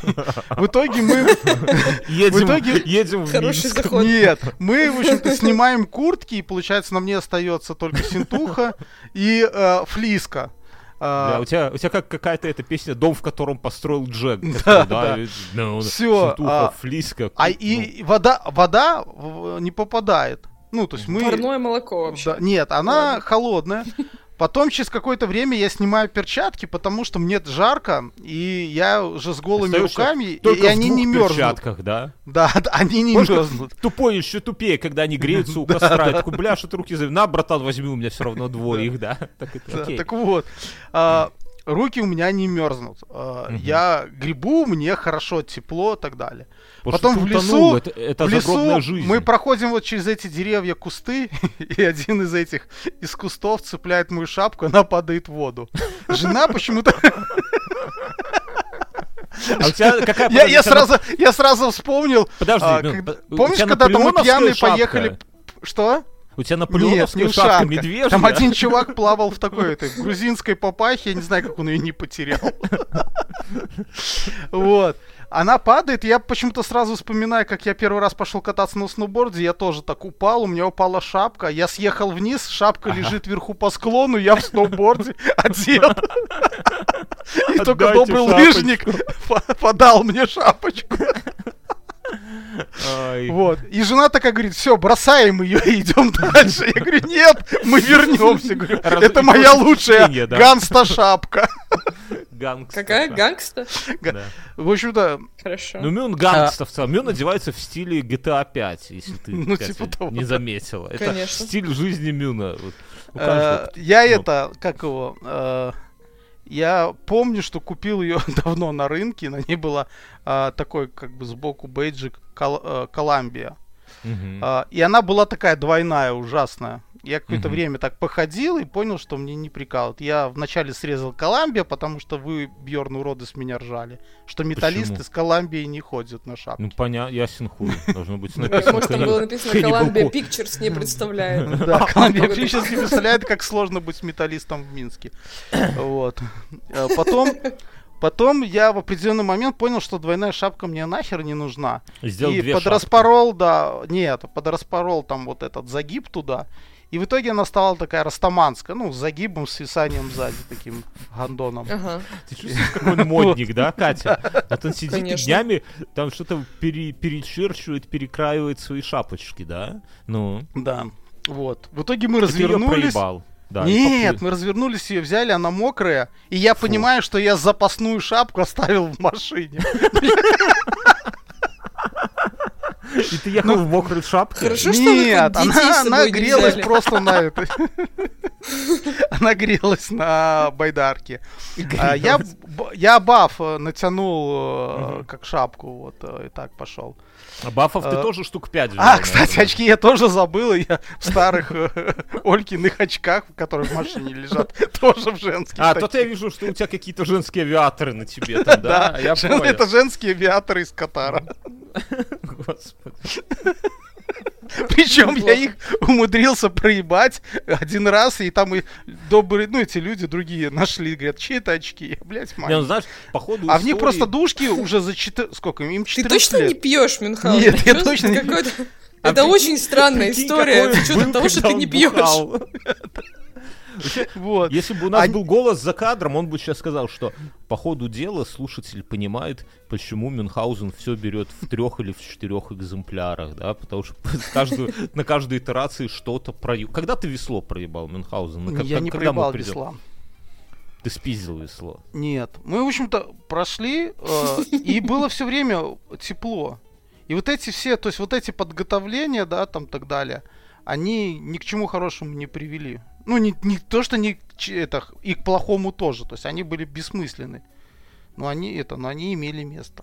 В итоге мы... Едем, итоге- едем в Хороший Минск. заход. Нет, мы, в общем-то, снимаем куртки, и, получается, на мне остается только синтуха и э, флиска. А, Да, у тебя, у тебя как какая-то эта песня «Дом, в котором построил Джек». Да, такой, да. и, ну, Всё, синтуха, а- флиска. А ну, и вода, вода в- не попадает. Ну, то есть мы... Парное молоко вообще. Да, нет, она Ладно. холодная. Потом через какое-то время я снимаю перчатки, потому что мне жарко, и я уже с голыми остаешься руками, и, только и они в двух не мерзнут. перчатках, да? Да, да, они не Помнишь, как мерзнут. Тупой еще тупее, когда они греются у костра. Я такой, бля, что ты руки зав... На, братан, возьми, у меня все равно двое их, да? Так это Да, окей. так вот, а, руки у меня не мерзнут. А, Мгм. Я гребу, мне хорошо, тепло и так далее. Потому потом что в ты лесу- утонул, это, это В загробная лесу жизнь. мы проходим вот через эти деревья, кусты, и один из этих, из кустов цепляет мою шапку, она падает в воду. Жена почему-то... А у тебя какая... Я, я, подожди, у тебя сразу, я сразу вспомнил. Подожди, а, ну, когда- у помнишь, тебя когда-то мы наполеоновская пьяные шапка? поехали... Что? У тебя Нет, наполеоновская не шапка ушанка. медвежья? Там один чувак плавал в такой этой грузинской папахе, я не знаю, как он ее не потерял. Вот. Она падает, я почему-то сразу вспоминаю, как я первый раз пошел кататься на сноуборде, я тоже так упал, у меня упала шапка, я съехал вниз, шапка лежит вверху по склону, я в сноуборде одел. И только Отдайте добрый шапочку. лыжник по- подал мне шапочку. Ай. Вот. И жена такая говорит, все, бросаем ее и идем дальше. Я говорю, нет, мы вернемся. Говорю, Раз- это и моя после лучшая впечатления, да. ганста-шапка. Гангста. Какая? да. Гангста? Га- Да. В общем-то, Хорошо. Ну, Мюн гангста в целом. Мюн одевается в стиле джи ти эй пять, если ты Ну, Катя, типа того. не заметила. Это Конечно. стиль жизни Мюна. Вот. У э, каждого- я ну. это, как его, э, я помню, что купил ее давно на рынке, на ней была э, такой, как бы сбоку бейджик Кол- э, Коламбия. Мгм. А, и она была такая двойная, ужасная. Я какое-то Мгм. время так походил и понял, что мне не прикалывает. Я вначале срезал Коламбия, потому что вы, Бьерн, уроды, с меня ржали. Что металлисты Почему? с Коламбией не ходят на шапке. Ну, понятно, ясен хуй. Должно быть Может, написано. там было написано Cannibal Columbia Corpse. Pictures не представляет. Да, Коламбия Много сейчас не представляет, как сложно быть металлистом в Минске. Вот. А Потом... Потом я в определенный момент понял, что двойная шапка мне нахер не нужна. Сделал И две подраспорол, да, нет, подраспорол там вот этот загиб туда. И в итоге она стала такая растаманская, ну, с загибом, с свисанием сзади, таким гондоном. Ага. Ты чувствуешь, какой он модник, да, Катя? Вот он сидит и Конечно. днями, там что-то пере- перечерчивает, перекраивает свои шапочки, да? Ну, Да, вот. В итоге мы ты её развернулись. проебал. Да, и Нет, поплыл. мы развернулись, ее взяли, она мокрая. И я Фу. понимаю, что я запасную шапку оставил в машине. И ты ехал в мокрой шапке? Хорошо, что вы Нет, хоть детей она, с она собой не грелась взяли. просто на это. Она грелась на байдарке. А, Я, б- я баф э, натянул э, Мгм. как шапку, вот, э, и так пошел. А бафов ты А, тоже штук пять взял, А, кстати, наверное. очки я тоже забыл, и я в старых э, Олькиных очках, которые в машине лежат, тоже в женских. А, таких. то я вижу, что у тебя какие-то женские авиаторы на тебе там, да? Я жен- понял. это женские авиаторы из Катара. Господи. Причем я их умудрился проебать один раз, и там и добрые, ну, эти люди другие нашли, говорят, чьи это очки? Я, блядь, Не, ну мать. знаешь, по ходу А в них истории- просто душки уже за четыре... Сколько? Им Ты четырнадцать точно не лет. пьешь, Мюнхгаузен? Нет, я Чё точно за не какой-то- А Это прикинь- очень странная прикинь, история. какой он С учетом был, того, что когда ты он не пьешь. бухал. Вот. Если бы у нас Они- был голос за кадром, он бы сейчас сказал, что по ходу дела слушатель понимает, почему Мюнхгаузен все берет в трех или в четырех экземплярах, да, потому что каждую, на каждой итерации что-то проебал. Когда ты весло проебал, Мюнхгаузен? Ну, как- Я как- не когда мы проебал придем? весла. Ты спиздил весло. Нет. Мы, в общем-то, прошли, э, и было все время тепло. И вот эти все, то есть вот эти подготовления, да, там так далее, они ни к чему хорошему не привели. Ну, не, не то, что не к ч- это, и к плохому тоже. То есть они были бессмысленны. Но они это, но они имели место.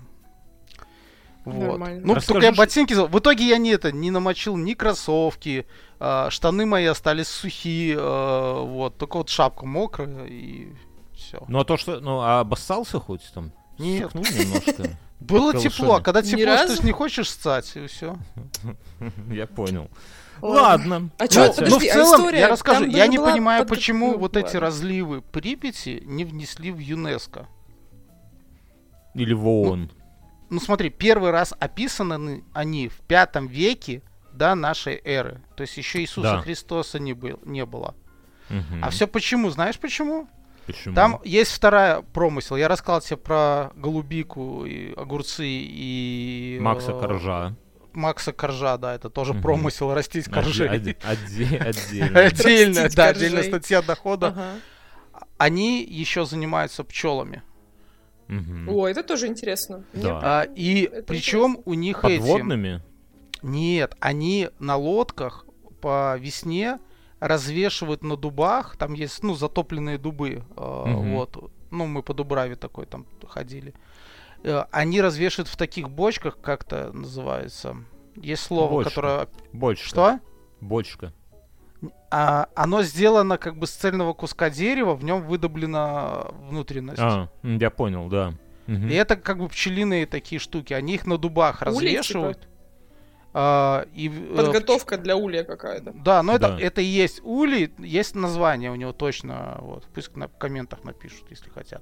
Вот. Нормально. Ну, Расскажи, только я что- ботинки... за- В итоге я не это, не намочил ни кроссовки, а, штаны мои остались сухие, а, вот, только вот шапка мокрая и все. Ну, а то, что... Ну, а обоссался хоть там? Нет. Ссыхнул немножко? Было Как тепло, а колышами. когда Ни тепло, разу? ты ж не хочешь ссать, и все. Я понял. Ладно. Ладно. А чё, Катя, Ну, в подожди, а целом, история, я расскажу, там я же не была понимаю, под- почему ну, вот эти ладно. разливы Припяти не внесли в ЮНЕСКО. Или в ООН. Ну смотри, первый раз описаны они в пятом веке до нашей эры. То есть еще Иисуса Да. Христоса не, был, не было. Мгм. А все почему? Знаешь почему? Почему? Там есть вторая промысел. Я рассказал тебе про голубику, и огурцы и... Макса э, Коржа. Макса Коржа, да, это тоже Мгм. промысел растить коржей. Отде- отде- Отдельно. Отдельно, Растить да, коржей. отдельная статья дохода. Ага. Они еще занимаются пчелами. Мгм. О, это тоже интересно. Мне Да. А, и Это причем у них эти... Подводными? Нет, они на лодках по весне развешивают на дубах. Там есть, ну, затопленные дубы. э, Мгм. Вот. Ну, мы по Дубраве такой там ходили. Э, Они развешивают в таких бочках, как это называется. Есть слово, Бочка. которое... Бочка. Что? Бочка. А, оно сделано как бы с цельного куска дерева, в нем выдоблена внутренность. А, м, я понял, да. Мгм. И это как бы пчелиные такие штуки. Они их на дубах Улей, развешивают. А, и, э, Подготовка для улья какая-то. Да, но это, Да. это и есть улей, есть название у него точно. Вот, пусть на комментах напишут, если хотят.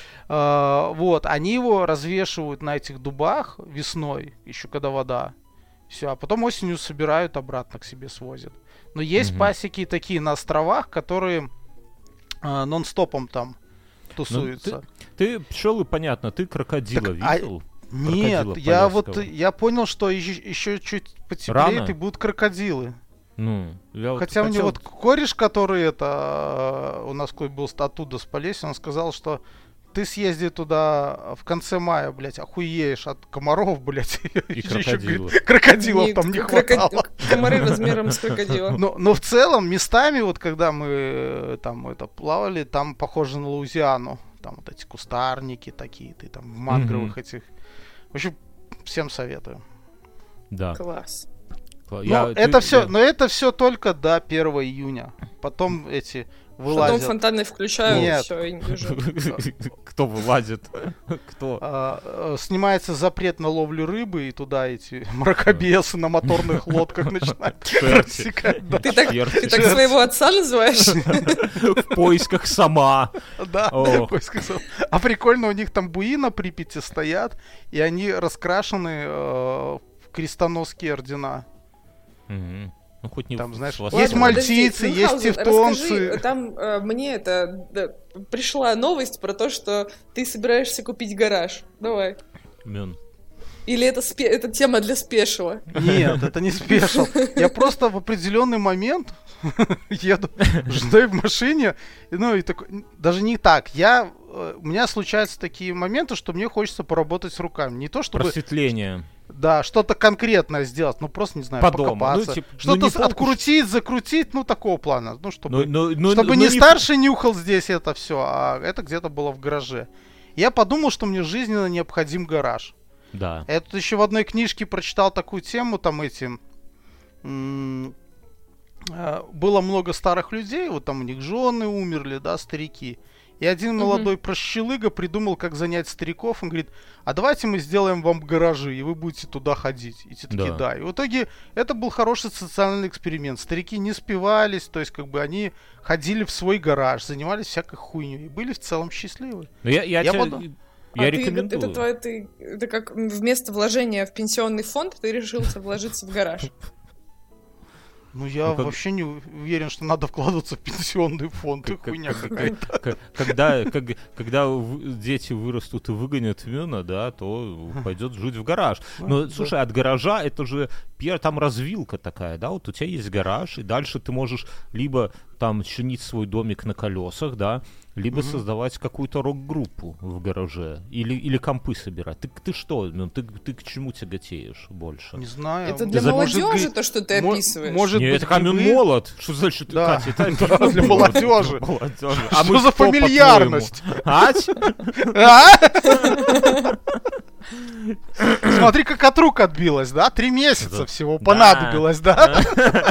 А, вот, они его развешивают на этих дубах весной, еще когда вода. Все, а потом осенью собирают, обратно к себе свозят. Но есть Мгм. пасеки такие на островах, которые а, нон-стопом там Ну, тусуются. Ты пчелы, понятно, ты крокодила Так, а- видел? Нет, крокодила я вот полесского. я понял, что еще чуть потеплеет Рано? и будут крокодилы. Ну, я вот Хотя у хотел- него вот кореш, который это у нас какой был оттуда с Полесья, он сказал, что ты съезди туда в конце мая, блядь, охуеешь от комаров, блядь. И Ещё, крокодилов. говорит, крокодилов Не, там не крокоди- хватало. Комары размером с крокодила. Но, но в целом местами, вот когда мы э, там это плавали, там похоже на Луизиану. Там вот эти кустарники такие, ты там в мангровых Мгм. этих. В общем, всем советую. Да. Класс. Кла- Но я- это ты- все, я- но это все только до первого июня. Потом эти Потом вылазят. фонтаны включают, Нет. все, и не бежит. Кто вылазит? Кто? А, э, снимается запрет на ловлю рыбы, и туда эти мракобесы на моторных лодках начинают Черти. рассекать. Да, Ты так, Черти. ты так своего отца называешь? В поисках сама. да. Ох. Ой, сказал. А прикольно, у них там буи на Припяти стоят, и они раскрашены э, в крестоносские ордена. Мгм. Ну, хоть не Там, в- знаешь, с есть восторгом. мальтийцы, подожди, есть Мюнхгаузен, тевтонцы. расскажи, там э, мне это да, пришла новость про то, что ты собираешься купить гараж. Давай. Мюн. Или это, спе- это тема для спешила? Нет, это не спешл. Я просто в определенный момент еду, жду в машине, и, ну и такой, даже не так. Я, э, у меня случаются такие моменты, что мне хочется поработать с руками. Не то чтобы, Просветление. Да, что-то конкретное сделать, ну просто, не знаю, По дому. покопаться. Ну, типа, что-то ну, не с- полку- открутить, закрутить, ну такого плана. Ну, чтобы, Ну, ну, ну, чтобы ну, не не старший нюхал здесь это все, а это где-то было в гараже. Я подумал, что мне жизненно необходим гараж. Да. Я тут еще в одной книжке прочитал такую тему, там эти... м- э, было много старых людей, вот там у них жены умерли, да, старики. И один Мгм. молодой прощелыга придумал, как занять стариков. Он говорит, а давайте мы сделаем вам гаражи, и вы будете туда ходить. И те такие, Да. да. И в итоге это был хороший социальный эксперимент. Старики не спивались, то есть как бы они ходили в свой гараж, занимались всякой хуйней и были в целом счастливы. Ну, я, я, Я тебя- подумал- я а ты, рекомендую. это, твое, ты, это как вместо вложения в пенсионный фонд ты решился вложиться в гараж. Ну, я Ну, как- вообще не уверен, что надо вкладываться в пенсионный фонд. Как- Это как- хуйня как- какая-то. как- Когда, как- когда в- дети вырастут и выгонят Мюна, да, то пойдет жить в гараж. Но, да. слушай, от гаража это же пер- там развилка такая, да, вот у тебя есть гараж, и дальше ты можешь либо там чинить свой домик на колесах, да, либо создавать какую-то рок-группу в гараже, или, или компы собирать. Ты, ты что, Мюн, ты, ты к чему тяготеешь больше? Не знаю. Это для за- может молодежи быть- то, что ты мо- описываешь. Может Не, быть, это Камен грибы? молод. Что значит, Да, Катя, это да, Камен для молод. молодежи. Молодежи. Что мы за кто, по-твоему? фамильярность? Ать? А? Смотри, как от рук отбилась, да? Три месяца Да. всего Да. понадобилось, да?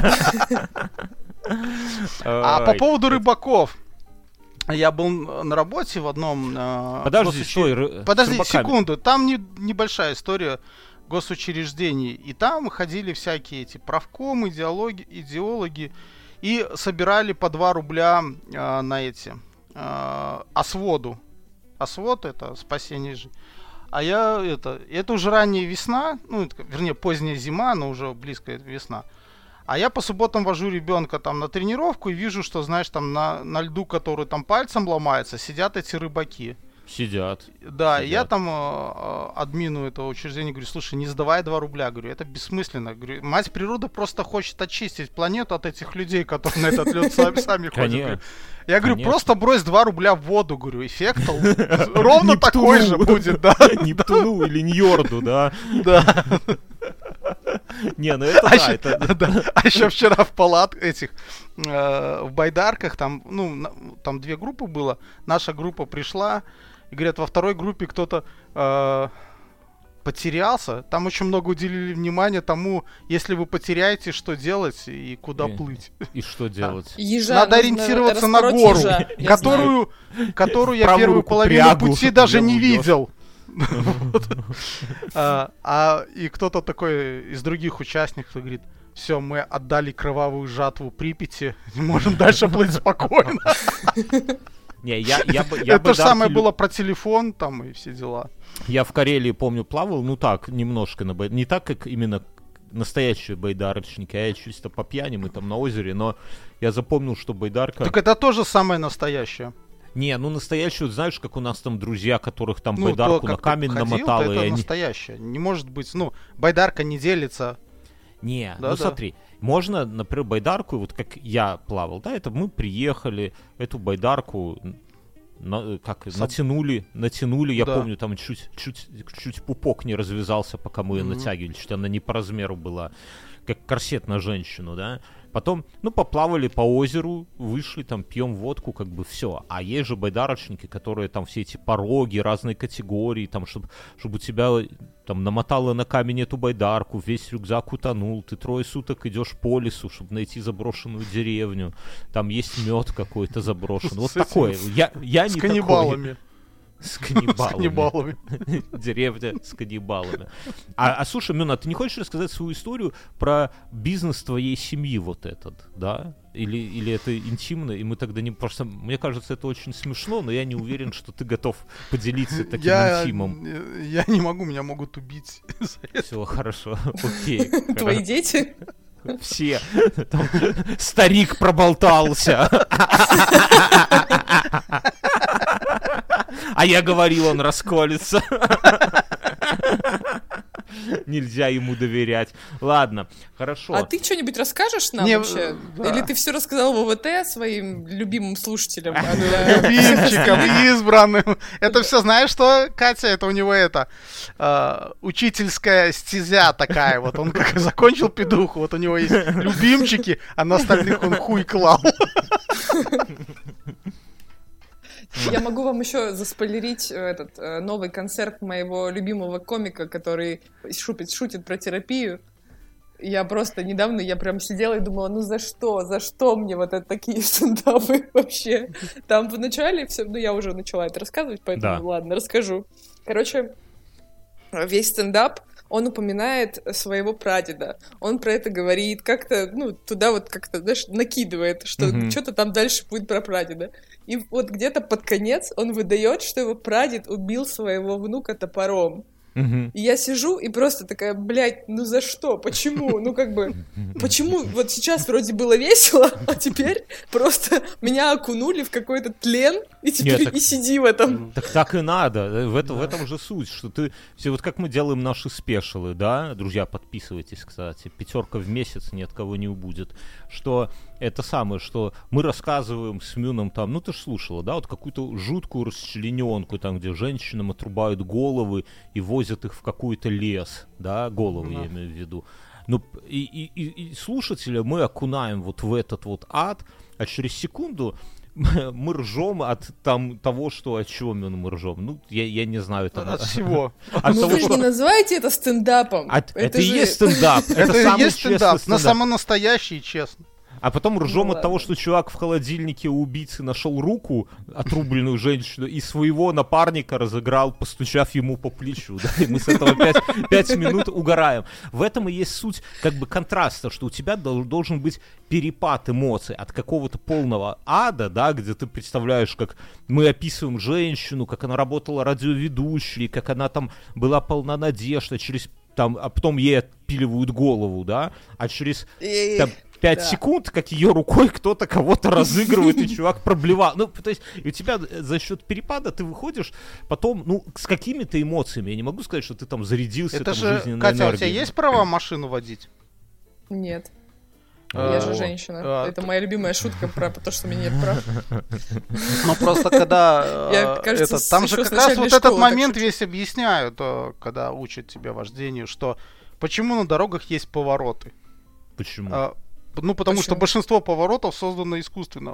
А по Ой. поводу рыбаков. Я был на работе в одном... э, Подожди, госучре- стой, ры- Подожди с рыбаками. секунду. Там не- небольшая история госучреждений. И там ходили всякие эти правкомы, идеологи, идеологи. И собирали по два рубля э, на эти... э, осводу. Освод — это спасение жизни. А я это... Это уже ранняя весна. Ну, это, вернее, поздняя зима, но уже близко весна. А я по субботам вожу ребенка там на тренировку и вижу, что, знаешь, там на, на льду, который там пальцем ломается, сидят эти рыбаки. Сидят. Да, и я Сидят. там э, э, админу этого учреждения говорю, слушай, не сдавай два рубля, говорю, это бессмысленно. Говорю, мать природа просто хочет очистить планету от этих людей, которые на этот лед сами, сами ходят. Конечно. Говорю. Я говорю, Конечно. просто брось два рубля в воду, говорю, эффект ровно Нептуну. такой же будет, да. Нептуну или Ньорду, да? Да. Не, ну это А да, еще, это... да, а еще вчера в палат этих, э, в байдарках, там, ну, на- там две группы было. Наша группа пришла, и говорят, во второй группе кто-то э, потерялся. Там очень много уделили внимания тому, если вы потеряете, что делать и куда И- плыть. И что делать? Ежа, Надо нужно ориентироваться на распороть гору, ежа, я знаю. которую, которую я Правую первую руку половину прягу, пути даже не левую видел. Вот. А, а, и кто-то такой из других участников говорит, все, мы отдали кровавую жатву Припяти, можем дальше плыть спокойно. Не, я, я, бы- я Это бы же самое Дарки было про телефон там и все дела. Я в Карелии, помню, плавал, ну так, немножко на бай... Не так, как именно настоящие байдарочники, а я чисто по пьяни, мы там на озере, но я запомнил, что байдарка... Так это тоже самое настоящее. Не, ну настоящую, знаешь, как у нас там друзья, которых там Ну, байдарку то, на как камень ты ходил, намотало, то и это они... настоящее. Не может быть, ну, байдарка не делится. Не, Да, ну да. смотри, можно, например, байдарку, вот как я плавал, да, это мы приехали, эту байдарку на- как Соб- натянули, натянули, я Да. помню, там чуть, чуть, чуть пупок не развязался, пока мы ее Мгм. натягивали, что она не по размеру была, как корсет на женщину, да. Потом, ну, поплавали по озеру, вышли, там, пьем водку, как бы все. А есть же байдарочники, которые там все эти пороги, разные категории, там, чтобы чтобы у тебя там намотало на камень эту байдарку, весь рюкзак утонул, ты трое суток идешь по лесу, чтобы найти заброшенную деревню, там есть мед какой-то заброшен. Вот С этими, такое. Я, я С не каннибалами. такой. С С каннибалами. каннибалами. Деревня с каннибалами. А, а слушай, Мюна, ты не хочешь рассказать свою историю про бизнес твоей семьи вот этот, да? Или, или это интимно, и мы тогда не... Просто, мне кажется, это очень смешно, но я не уверен, что ты готов поделиться таким Я, интимом. я не могу, меня могут убить. за это. Все, хорошо, окей. Твои дети? Все. Там старик проболтался. А я говорил, он расколется. нельзя ему доверять. Ладно, хорошо. А ты что-нибудь расскажешь нам Не, вообще? да. Или ты все рассказал в ВВТ своим любимым слушателям? а Ну, для- любимчиком, избранным. Это все, знаешь что, Катя, это у него это э, учительская стезя такая. Вот он как закончил педуху, вот у него есть любимчики, а на остальных он хуй клал. Я могу вам еще заспойлерить э, этот э, новый концерт моего любимого комика, который шутит, шутит про терапию. Я просто недавно, я прям сидела и думала, ну за что, за что мне вот это такие стендапы вообще? Там в начале все, ну я уже начала это рассказывать, поэтому Да. ладно, расскажу. Короче, весь стендап, он упоминает своего прадеда. Он про это говорит, как-то, ну, туда вот как-то, знаешь, накидывает, что Мгм. что-то там дальше будет про прадеда. И вот где-то под конец он выдает, что его прадед убил своего внука топором. Мгм. И я сижу и просто такая, блядь, ну за что? Почему? Ну как бы, почему вот сейчас вроде было весело, а теперь просто меня окунули в какой-то тлен, и теперь так- и сиди в этом. Так так и надо. В, это, в этом же суть, что ты... Все вот как мы делаем наши спешалы, да? Друзья, подписывайтесь, кстати. Пятерка в месяц ни от кого не убудет. Что это самое, что мы рассказываем с Мюном там, ну ты ж слушала, да, вот какую-то жуткую расчлененку, там, где женщинам отрубают головы и возят их в какой-то лес, да, головы Да. я имею в виду. Ну, и, и, и, и слушателя мы окунаем вот в этот вот ад, а через секунду мы ржем от там того, что о чем мы ржем. Ну, я, я не знаю. Это, От всего. от Ну того, вы же что- не называете это стендапом. от- это, и же- есть стендап. Это, Это и самый есть честный стендап, но стендап. самый настоящий, честно. А потом ржем Ну от того, ладно. что чувак в холодильнике у убийцы нашел руку, отрубленную женщину, и своего напарника разыграл, постучав ему по плечу. Да? И мы с этого пять, пять минут угораем. В этом и есть суть как бы контраста, что у тебя дол- должен быть перепад эмоций от какого-то полного ада, да, где ты представляешь, как мы описываем женщину, как она работала радиоведущей, как она там была полна надежд, а через там, а потом ей отпиливают голову, да, а через И- там, пять да. секунд, как ее рукой кто-то кого-то разыгрывает, и чувак проблевал. Ну, то есть, и у тебя за счет перепада ты выходишь потом, ну, с какими-то эмоциями. Я не могу сказать, что ты там зарядился Это там, же, жизненной Катя, а у тебя энергией. есть права машину водить? Нет. А, Я же вот. женщина. а, Это моя любимая шутка про то, что у меня нет прав. Ну просто когда Я, э, кажется, это, там с- же ещё с как раз начальной вот этот школы так момент шучу. весь объясняют, э, когда учат тебя вождению, что почему на дорогах есть повороты. Почему? А, п- ну потому что Почему? большинство поворотов создано искусственно.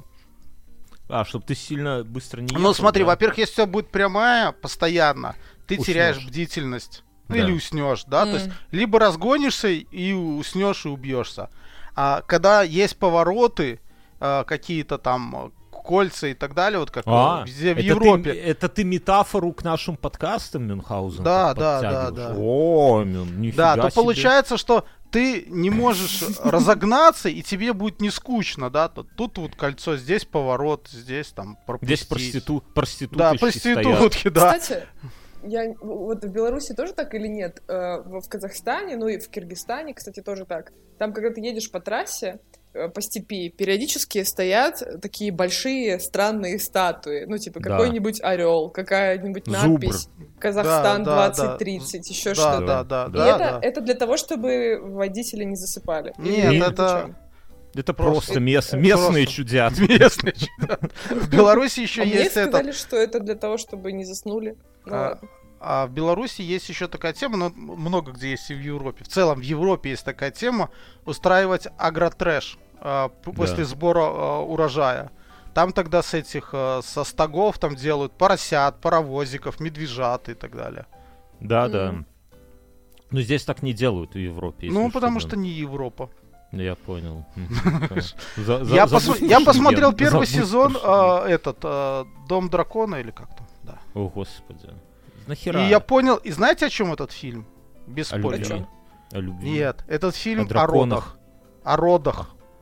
А, чтобы ты сильно быстро не ехал, Ну смотри, да? во-первых, если все будет прямая постоянно, ты Уснёшь. теряешь бдительность. Ну, Да. или уснешь, да? То М. есть либо разгонишься и уснешь и убьешься. А когда есть повороты, э, какие-то там э, кольца и так далее, вот как А, э, везде в это Европе. Ты, это ты метафору к нашим подкастам, Мюнхгаузен? Да, так да, да, подтягиваешь? да. О, Мюн, нифига Да, то себе. получается, что ты не можешь разогнаться, и тебе будет не скучно, да? То- Тут вот кольцо, здесь поворот, здесь там пропустить. Здесь проститу... проституточки Да, стоят. проститутки, да. Кстати, я вот в Беларуси тоже так или нет? Э, В в Казахстане, ну и в Киргизстане, кстати, тоже так. Там, когда ты едешь по трассе, э, по степи, периодически стоят такие большие странные статуи. Ну, типа, Да. какой-нибудь орел, какая-нибудь Зубр. надпись «Казахстан Да, да, да. двадцать тридцать», еще Да, что-то. да, да, И да, это, да. это для того, чтобы водители не засыпали. Нет, Или это- зачем? Это Просто- просто, мес- это местные просто- чудят. Местные чудо. В Беларуси еще А мне есть сказали, это. что это для того, чтобы не заснули. Ну, А, ладно. А в Беларуси есть еще такая тема, но много где есть и в Европе. В целом в Европе есть такая тема устраивать агротрэш а, п- Да. после сбора а, урожая. Там тогда с этих а, со стогов там делают поросят, паровозиков, медвежат и так далее. Да, да. Мгм. Но здесь так не делают в Европе. если Ну, потому да. что не Европа. Я понял. Мгм. За- за- Я, забудь посмо- я про посмотрел Шенген. первый Забудь сезон про а, Шенген. этот а, Дом дракона или как там. Да. О, господи. Нахера? И я понял. И знаете, о чем этот фильм? Без О спойлеров. любви. О любви. Нет, этот фильм О о, драконах. родах. О родах.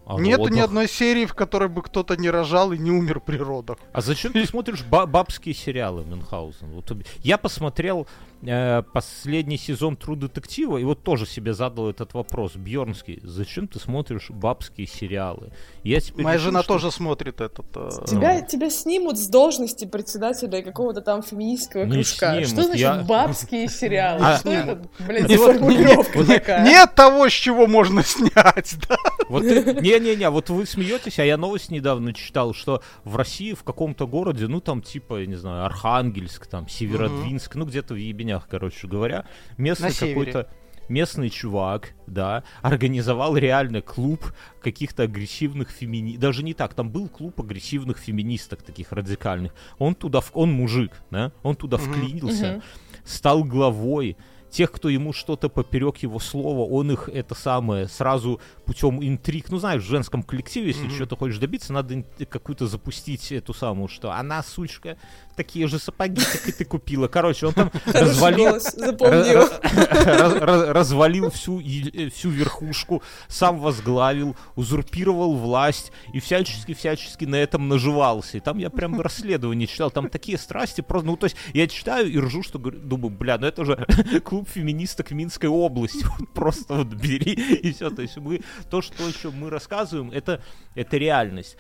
О Нет родах. ни одной серии, в которой бы кто-то не рожал и не умер при родах. А зачем ты смотришь ба- бабские сериалы, Мюнхгаузен? Вот, я посмотрел э, последний сезон True Детектива, и вот тоже себе задал этот вопрос. Бьернский, зачем ты смотришь бабские сериалы? Я теперь Моя решил, жена что... тоже смотрит этот... Э... Тебя, Ну. тебя снимут с должности председателя какого-то там феминистского Не кружка. снимут, Что значит я- бабские сериалы? А- Что это, блядь, И за вот- формулировка вот- такая? Нет того, с чего можно снять, да? Вот ты- не-не-не, вот вы смеетесь, а я новость недавно читал, что в России в каком-то городе, ну там типа, я не знаю, Архангельск, там, Северодвинск, ну где-то в ебенях, короче говоря, местный На севере. какой-то местный чувак, да, организовал реально клуб каких-то агрессивных феминисток. Даже не так, там был клуб агрессивных феминисток, таких радикальных. Он туда, в- он мужик, да, он туда Мгм. вклинился, Мгм. стал главой. Тех, кто ему что-то поперек его слова, он их, это самое, сразу путем интриг, ну, знаешь, в женском коллективе, если Мгм. что-то хочешь добиться, надо ин- какую-то запустить эту самую, что она, сучка, такие же сапоги, как и ты купила. Короче, он там Хороший развалил, голос, запомнил. раз- раз- развалил всю, е- всю верхушку, сам возглавил, узурпировал власть и всячески-всячески на этом наживался. И там я прям расследование читал, там такие страсти, просто, ну, то есть я читаю и ржу, что говорю, думаю, бля, ну это же клуб феминисток Минской области, вот просто вот бери и все, то есть мы, то, что еще мы рассказываем, это, это реальность.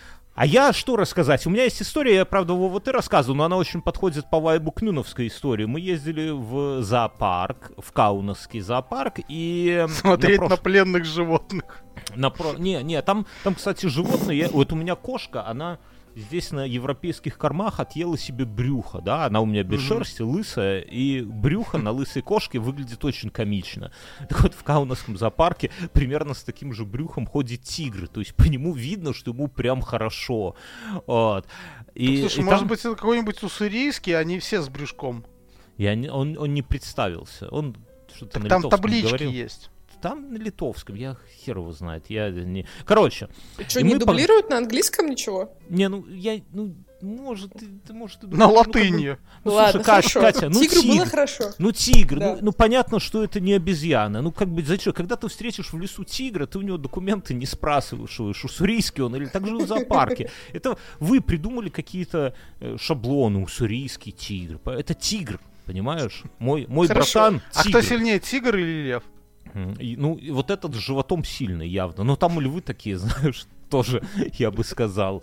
А я что рассказать? У меня есть история, я, правда, Вова, ты рассказывал, но она очень подходит по вайбу к Мюновской истории. Мы ездили в зоопарк, в Каунасский зоопарк, и... Смотреть на на прош- пленных животных. на про- Не, не, там, там, кстати, животные... я- Вот у меня кошка, она здесь на европейских кормах отъела себе брюхо, да? Она у меня без Мгм. шерсти, лысая, и брюхо на лысой кошке выглядит очень комично. Так вот, в Каунасском зоопарке примерно с таким же брюхом ходит тигр. То есть по нему видно, что ему прям хорошо. Вот. И, Слушай, и может там- быть, это какой-нибудь уссурийский, они все с брюшком. Я не- он, он не представился. Он что-то Так на там литовском таблички говорил. есть. Там на литовском, я хер его знает. Я не... Короче, Что, И не мы по- дублируют на английском ничего? не, ну, я, ну, может, ты, ты, может, ты На думаешь, ну, как бы- латыни. Ну, Ладно, слушай, Катя, хорошо. Катя, ну, Тигру было тигр. хорошо. Ну, тигр, Да. ну, ну, понятно, что это не обезьяна. Ну, как бы, зачем? Когда ты встретишь в лесу тигра, ты у него документы не спрашиваешь, уссурийский он или так же в зоопарке. Это вы придумали какие-то э, шаблоны, уссурийский тигр. Это тигр, понимаешь? Мой, мой Хорошо. братан А тигр. кто сильнее, тигр или лев? Мгм. И, ну, и вот этот с животом сильный явно. Но там львы такие, знаешь, тоже, я бы сказал.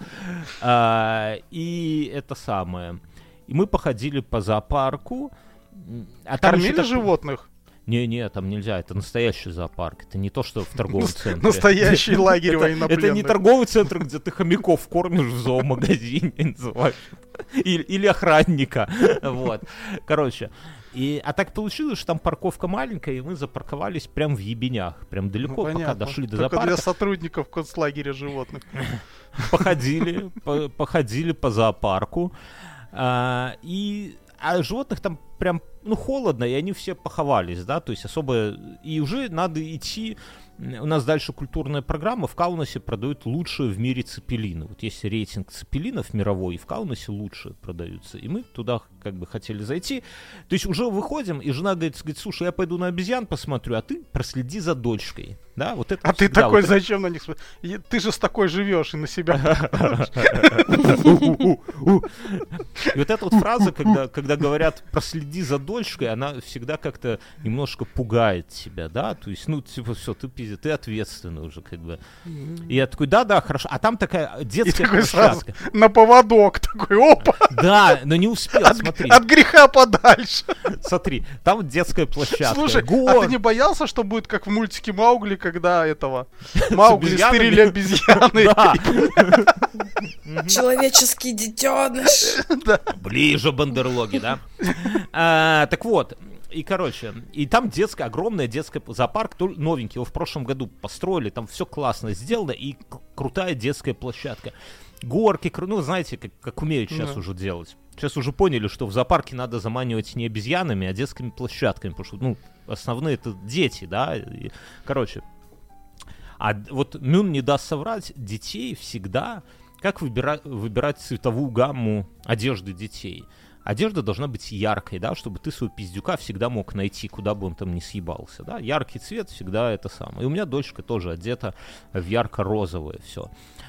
А, и это самое. И мы походили по зоопарку. м, А там Кормили еще так- животных? Не-не, там нельзя, это настоящий зоопарк. Это не то, что в торговом центре. Настоящий лагерь Это- военнопленных. Это не торговый центр, где ты хомяков кормишь в зоомагазине, называешь. Или, или охранника. Вот. Короче. И, а так получилось, что там парковка маленькая, и мы запарковались прям в ебенях. Прям Ну, далеко, пока понятно. дошли до Только зоопарка. для сотрудников концлагеря животных. Походили, по- походили по зоопарку. А, и а животных там прям, ну, холодно, и они все поховались, да, то есть особо... И уже надо идти... У нас дальше культурная программа. В Каунасе продают лучшие в мире цепелины. Вот есть рейтинг цепелинов мировой, и в Каунасе лучше продаются. И мы туда как бы хотели зайти. То есть уже выходим, и жена говорит, говорит, слушай, я пойду на обезьян посмотрю, а ты проследи за дочкой. Да, вот это А ты всегда такой, вот зачем на них смотреть? И Ты же с такой живешь и на себя. И вот эта вот фраза, когда, когда говорят «проследи за дочкой», она всегда как-то немножко пугает тебя, да? То есть, ну, типа, все, ты, пиздец, ты ответственный уже, как бы. И я такой, да-да, хорошо. А там такая И детская такой сразу площадка. на поводок такой, опа, Да, но не успел, от, смотри. от греха подальше. Смотри, там детская площадка. Слушай, Гор. а ты не боялся, что будет как в мультике Маугли, когда этого Маугли обезьянами? стырили обезьяны? Да. Человеческий детеныш. Ближе бандерлоги, да? А, так вот, и, короче, и там детская, огромная детская зоопарк, тол- новенький, его в прошлом году построили, там все классно сделано, и к- крутая детская площадка. Горки, кру- ну, знаете, как, как умеют сейчас Да. уже делать. Сейчас уже поняли, что в зоопарке надо заманивать не обезьянами, а детскими площадками, потому что, ну, основные это дети, да, и, короче. А д- вот Мюн не даст соврать, детей всегда... Как выбира- выбирать цветовую гамму одежды детей? одежда должна быть яркой, да, чтобы ты своего пиздюка всегда мог найти, куда бы он там ни съебался, да, яркий цвет всегда это самое. И у меня дочка тоже одета в ярко-розовое все.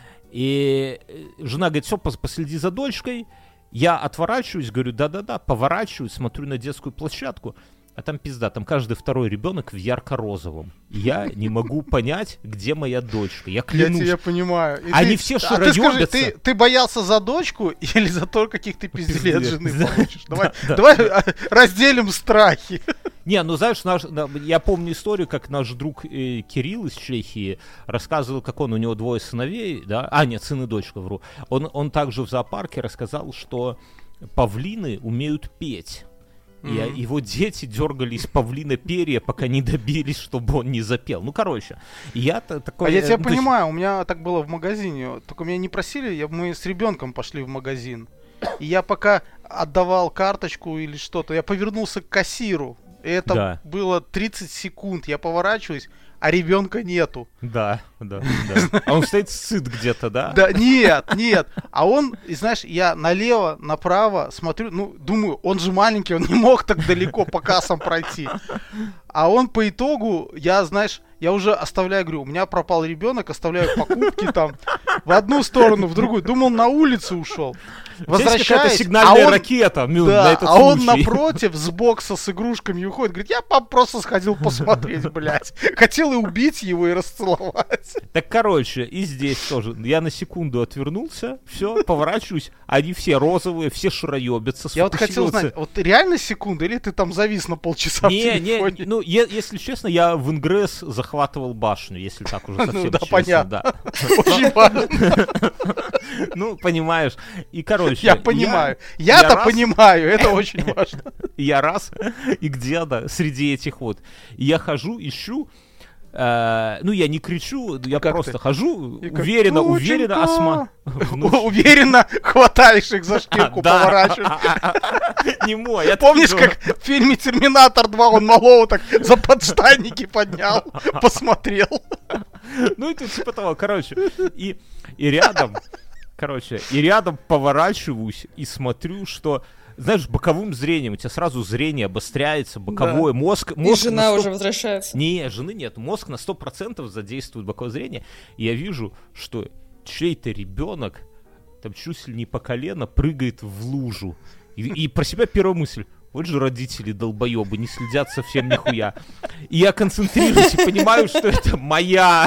И жена говорит, все, последи за дочкой. Я отворачиваюсь, говорю, да-да-да, поворачиваюсь, смотрю на детскую площадку, а там пизда, там каждый второй ребенок в ярко-розовом. Я не могу понять, где моя дочка. Я клянусь. Я тебя понимаю. И Они ты, все а шароёбятся. ты, скажи, ты, ты боялся за дочку или за то, каких ты пизделет жены Да. получишь? Давай, Да, давай разделим страхи. Не, ну знаешь, наш, я помню историю, как наш друг э, Кирилл из Чехии рассказывал, как он, у него двое сыновей, да, а нет, сын и дочка, вру. Он, он также в зоопарке рассказал, что павлины умеют петь. И mm-hmm. его дети дергали из павлина перья, пока не добились, чтобы он не запел. Ну, короче, я-то такой... А я тебя ну, понимаю, у меня так было в магазине. Только меня не просили, я, мы с ребенком пошли в магазин. И я пока отдавал карточку или что-то, я повернулся к кассиру. И это да. было тридцать секунд. Я поворачиваюсь, а ребенка нету. Да, да, да. А он стоит сыт где-то, да? Да, нет, нет. А он, и знаешь, я налево, направо смотрю, ну, думаю, он же маленький, он не мог так далеко по кассам пройти. А он по итогу, я, знаешь, я уже оставляю, говорю, у меня пропал ребенок, оставляю покупки там в одну сторону, в другую. Думал, на улицу ушел. Возвращаюсь, сигнальная а он, ракета, ну, да, на этот а он случай. напротив с бокса с игрушками уходит. Говорит, я пап, просто сходил посмотреть, блядь. Хотел и убить его, и расцеловать. Так, короче, и здесь тоже. Я на секунду отвернулся, все, поворачиваюсь, они все розовые, все шароебятся. Я вот хотел знать, вот реально секунда, или ты там завис на полчаса не, в телефоне? Не, ну, е- если честно, я в Ингресс захватывал башню, если так уже совсем ну, да, честно. понятно. Да. Очень важно. Ну, понимаешь. И, короче... Я понимаю. Я-то понимаю, это очень важно. Я раз, и где-то среди этих вот... Я хожу, ищу... Uh, ну, я не кричу, я как просто ты? хожу, и уверенно, как, уверенно осматриваю. Уверенно хватаешь их за шкирку, поворачиваешь. Не мой, я помнишь, как в фильме «Терминатор два» он малого так за подштанники поднял, посмотрел. Ну, это типа того, короче. И рядом, короче, и рядом поворачиваюсь и смотрю, что... Знаешь, боковым зрением у тебя сразу зрение обостряется, боковой да. мозг, мозг. И жена сто... уже возвращается. Не, жены нет. Мозг на сто процентов задействует боковое зрение. И я вижу, что чей-то ребенок, там чуть ли не по колено, прыгает в лужу. И, и про себя первая мысль. Вот же родители долбоебы, не следят совсем нихуя. И я концентрируюсь и понимаю, что это моя.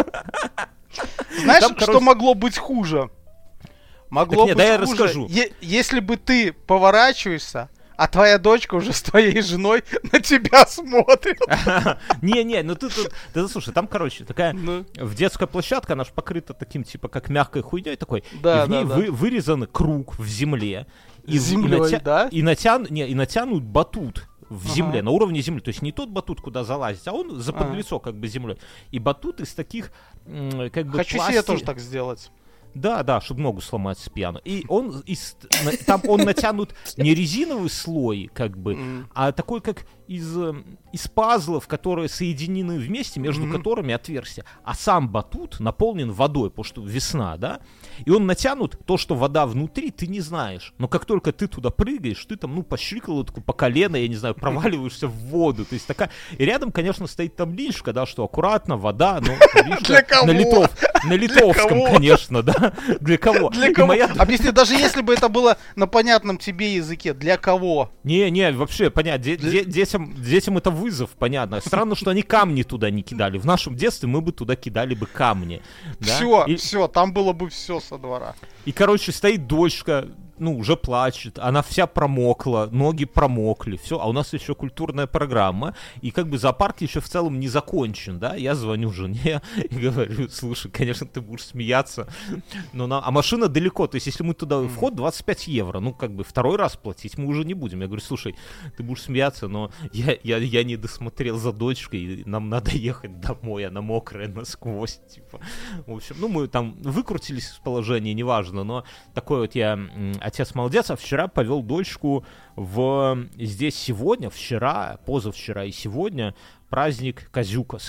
Знаешь, там, короче... что могло быть хуже? Могло нет, быть да я хуже, расскажу. Е- если бы ты поворачиваешься, а твоя дочка уже с твоей женой на тебя смотрит. Не-не, ну ты тут... Да слушай, там, короче, такая... В детская площадка, она же покрыта таким, типа, как мягкой хуйней такой. И в ней вырезан круг в земле. Землей, да? И натянут батут в земле, на уровне земли. То есть не тот батут, куда залазить, а он за подлицо как бы землей. И батут из таких, как бы, Хочу себе тоже так сделать. Да, да, чтобы ногу сломать с пьяну. И он из, на, там он натянут не резиновый слой, как бы, mm. а такой, как из, из пазлов, которые соединены вместе, между mm-hmm. которыми отверстия. А сам батут наполнен водой, потому что весна, да? И он натянут, то, что вода внутри, ты не знаешь. Но как только ты туда прыгаешь, ты там, ну, по щиколотку, по колено, я не знаю, проваливаешься в воду. То есть такая... И рядом, конечно, стоит табличка, да, что аккуратно, вода, но Для кого? На, литов... на литовском, конечно, да. Для кого? Для кого? Моя... Объясни, даже если бы это было на понятном тебе языке, для кого? Не, не, вообще, понятно, де- де- детям, детям это вызов, понятно. Странно, что они камни туда не кидали. В нашем детстве мы бы туда кидали бы камни. Да? Все, и... все, там было бы все со двора. И, короче, стоит дочка, ну, уже плачет, она вся промокла, ноги промокли, все, а у нас еще культурная программа, и как бы зоопарк еще в целом не закончен, да, я звоню жене и говорю, слушай, конечно, ты будешь смеяться, но на... а машина далеко, то есть если мы туда, вход двадцать пять евро, ну, как бы второй раз платить мы уже не будем, я говорю, слушай, ты будешь смеяться, но я, я, я не досмотрел за дочкой, нам надо ехать домой, она мокрая насквозь, типа, в общем, ну, мы там выкрутились из положения, неважно, но такой вот я... Отец молодец, а вчера повел дочку в... Здесь сегодня, вчера, позавчера и сегодня праздник Казюкас.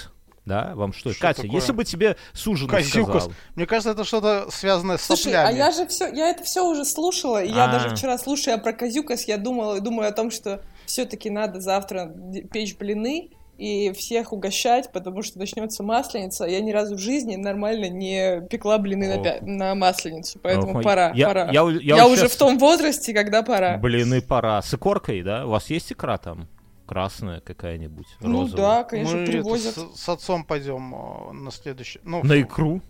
Да, вам что? Что Катя, такое? если бы тебе суженый Козюкас. сказал... Мне кажется, это что-то связанное с Слушай, соплями. а я же все, я это все уже слушала, и я А. даже вчера, слушая про Козюкас, я думала, думаю о том, что все-таки надо завтра печь блины и всех угощать, потому что начнется масленица. Я ни разу в жизни нормально не пекла блины на, пя- на масленицу, поэтому Ох, пора, я- пора. я- Я, я вот уже щас- в том возрасте, когда пора. Блины пора. С икоркой, да? У вас есть икра там? Красная какая-нибудь? Ну розовая? да, конечно, Мы это привозят. с, с отцом пойдем э, на следующий. Ну, На икру?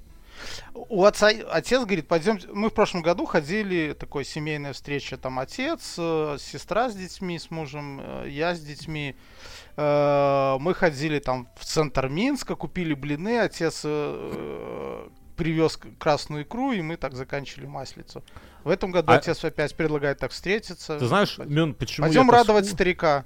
у отца отец говорит, пойдем. Мы в прошлом году ходили, такой семейная встреча, там отец, э, сестра с детьми, с мужем, э, я с детьми. Э, мы ходили там в центр Минска, купили блины, отец э, привез к- красную икру, и мы так заканчивали маслицу. В этом году А- отец опять предлагает так встретиться. Ты знаешь, Мён, почему Пойдем я радовать тоскую? старика.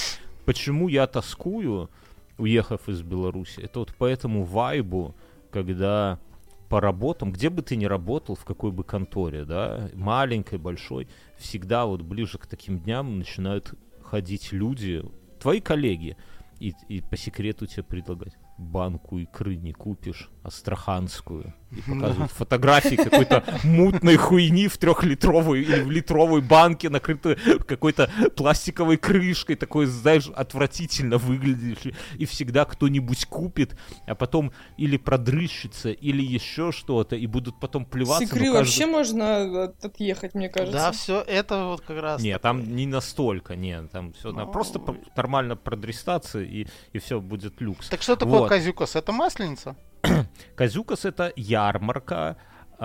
Почему я тоскую, уехав из Беларуси? Это вот по этому вайбу, когда по работам, где бы ты ни работал, в какой бы конторе, да, маленькой, большой, всегда вот ближе к таким дням начинают ходить люди, твои коллеги, и, и по секрету тебе предлагать: банку икры не купишь, астраханскую. И показывают фотографии какой-то мутной хуйни в трехлитровой или в литровой банке, накрытой какой-то пластиковой крышкой, такой, знаешь, отвратительно выглядящий. И всегда кто-нибудь купит, а потом или продрыщется, или еще что-то, и будут потом С плеваться. икры но каждый- вообще можно от- отъехать, мне кажется. Да, все это вот как раз. Нет, там не настолько, нет, там все, Ну, просто по- нормально продрестаться, и, и все будет люкс. Так что такое Вот. Козюкас? Это масленица? Козюкас — это ярмарка,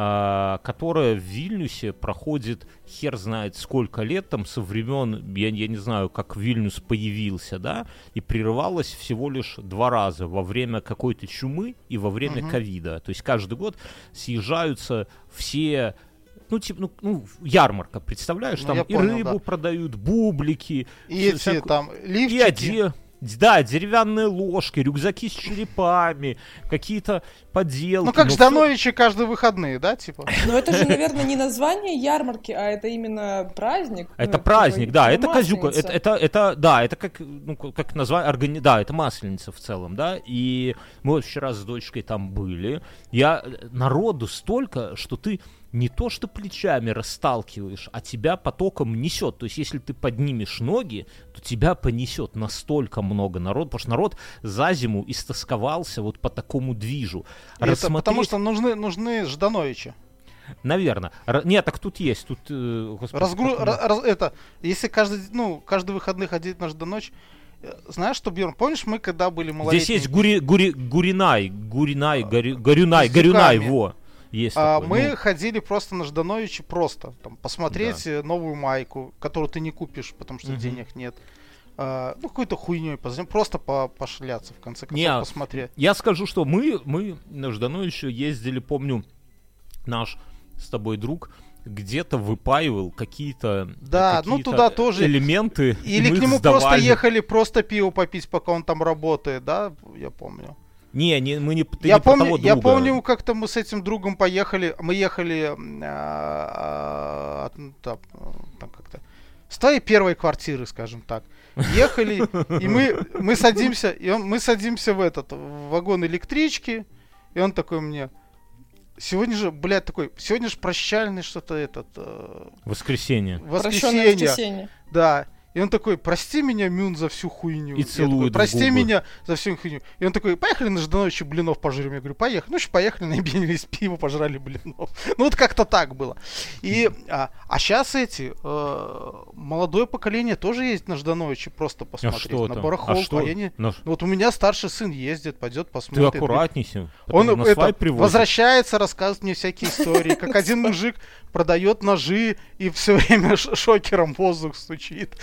а, которая в Вильнюсе проходит хер знает сколько лет, там со времен, я, я не знаю, как Вильнюс появился, да, и прерывалась всего лишь два раза: во время какой-то чумы и во время Мгм. ковида. То есть каждый год съезжаются все. Ну, типа, ну, ну, ярмарка, представляешь, Ну, там я и понял, рыбу да. продают, бублики, И всё- эти всякую- там и лифчики. оде... Да, деревянные ложки, рюкзаки с черепами, какие-то поделки. Ну, как но Ждановичи каждые выходные, да, типа? Но это же, наверное, не название ярмарки, а это именно праздник. всё- Это Ну, праздник, типа, да, ну, это козюка, масленица. это, это, это, да, это как, ну, как название, органи... да, это масленица в целом, да, и мы вот вчера с дочкой там были, я, народу столько, что ты не то что плечами расталкиваешь, а тебя потоком несет. То есть, если ты поднимешь ноги, то тебя понесет. Настолько много народу, потому что народ за зиму истосковался вот по такому движу. Это потому что нужны, нужны Ждановичи. Наверное. Р- Нет, так тут есть. Тут, э, господи, Разгру... как ра- раз- это, если каждый, ну, каждый выходной ходить на Жданович, э, знаешь что, Бьерн, помнишь, мы когда были малолетними? Здесь есть гури, гури, Гуринай, Гуринай, Горю- Горюнай, с Горюнай, дюками. во. Есть А, такой, мы ну. ходили просто на Ждановичи, просто там посмотреть э, новую майку, которую ты не купишь, потому что Мгм. денег нет. А, ну, какой-то хуйней позаниматься, просто по пошляться, в конце концов, Не, посмотреть. Я скажу, что мы, мы на Ждановича ездили, помню, наш с тобой друг где-то выпаивал какие-то, Да, ну, какие-то туда тоже. элементы. и Или мы к их нему просто сдавали. ехали просто пиво попить, пока он там работает, да, я помню. Не, не, мы не, ты я не про помню, того я друга. помню, как-то мы с этим другом поехали, мы ехали а, от- ну, там, там как-то с твоей первой квартиры, скажем так, ехали, и мы мы садимся, и он, мы садимся в этот в вагон электрички, и он такой мне: сегодня же, блядь, такой, сегодня же прощальный что-то этот э, Воскресенье. Прощённое воскресенье, воскресенье. да. И он такой: прости меня, Мюн, за всю хуйню. И Я целует такой: в прости губы. меня за всю хуйню. И он такой: поехали на Ждановича блинов пожрем. Я говорю: поехали. Ну что, поехали, набились пиво, пожрали блинов. Ну вот как-то так было. И, а, а сейчас эти, э, молодое поколение тоже ездит на Ждановича просто А посмотреть. что на там? барахолку. А что? А я не- На- Ну, вот у меня старший сын ездит, пойдет, Ты посмотрит. аккуратней с ним. Он потом на это, свай привозит. возвращается, рассказывает мне всякие истории, как один мужик продает ножи и все время ш- шокером в воздух стучит.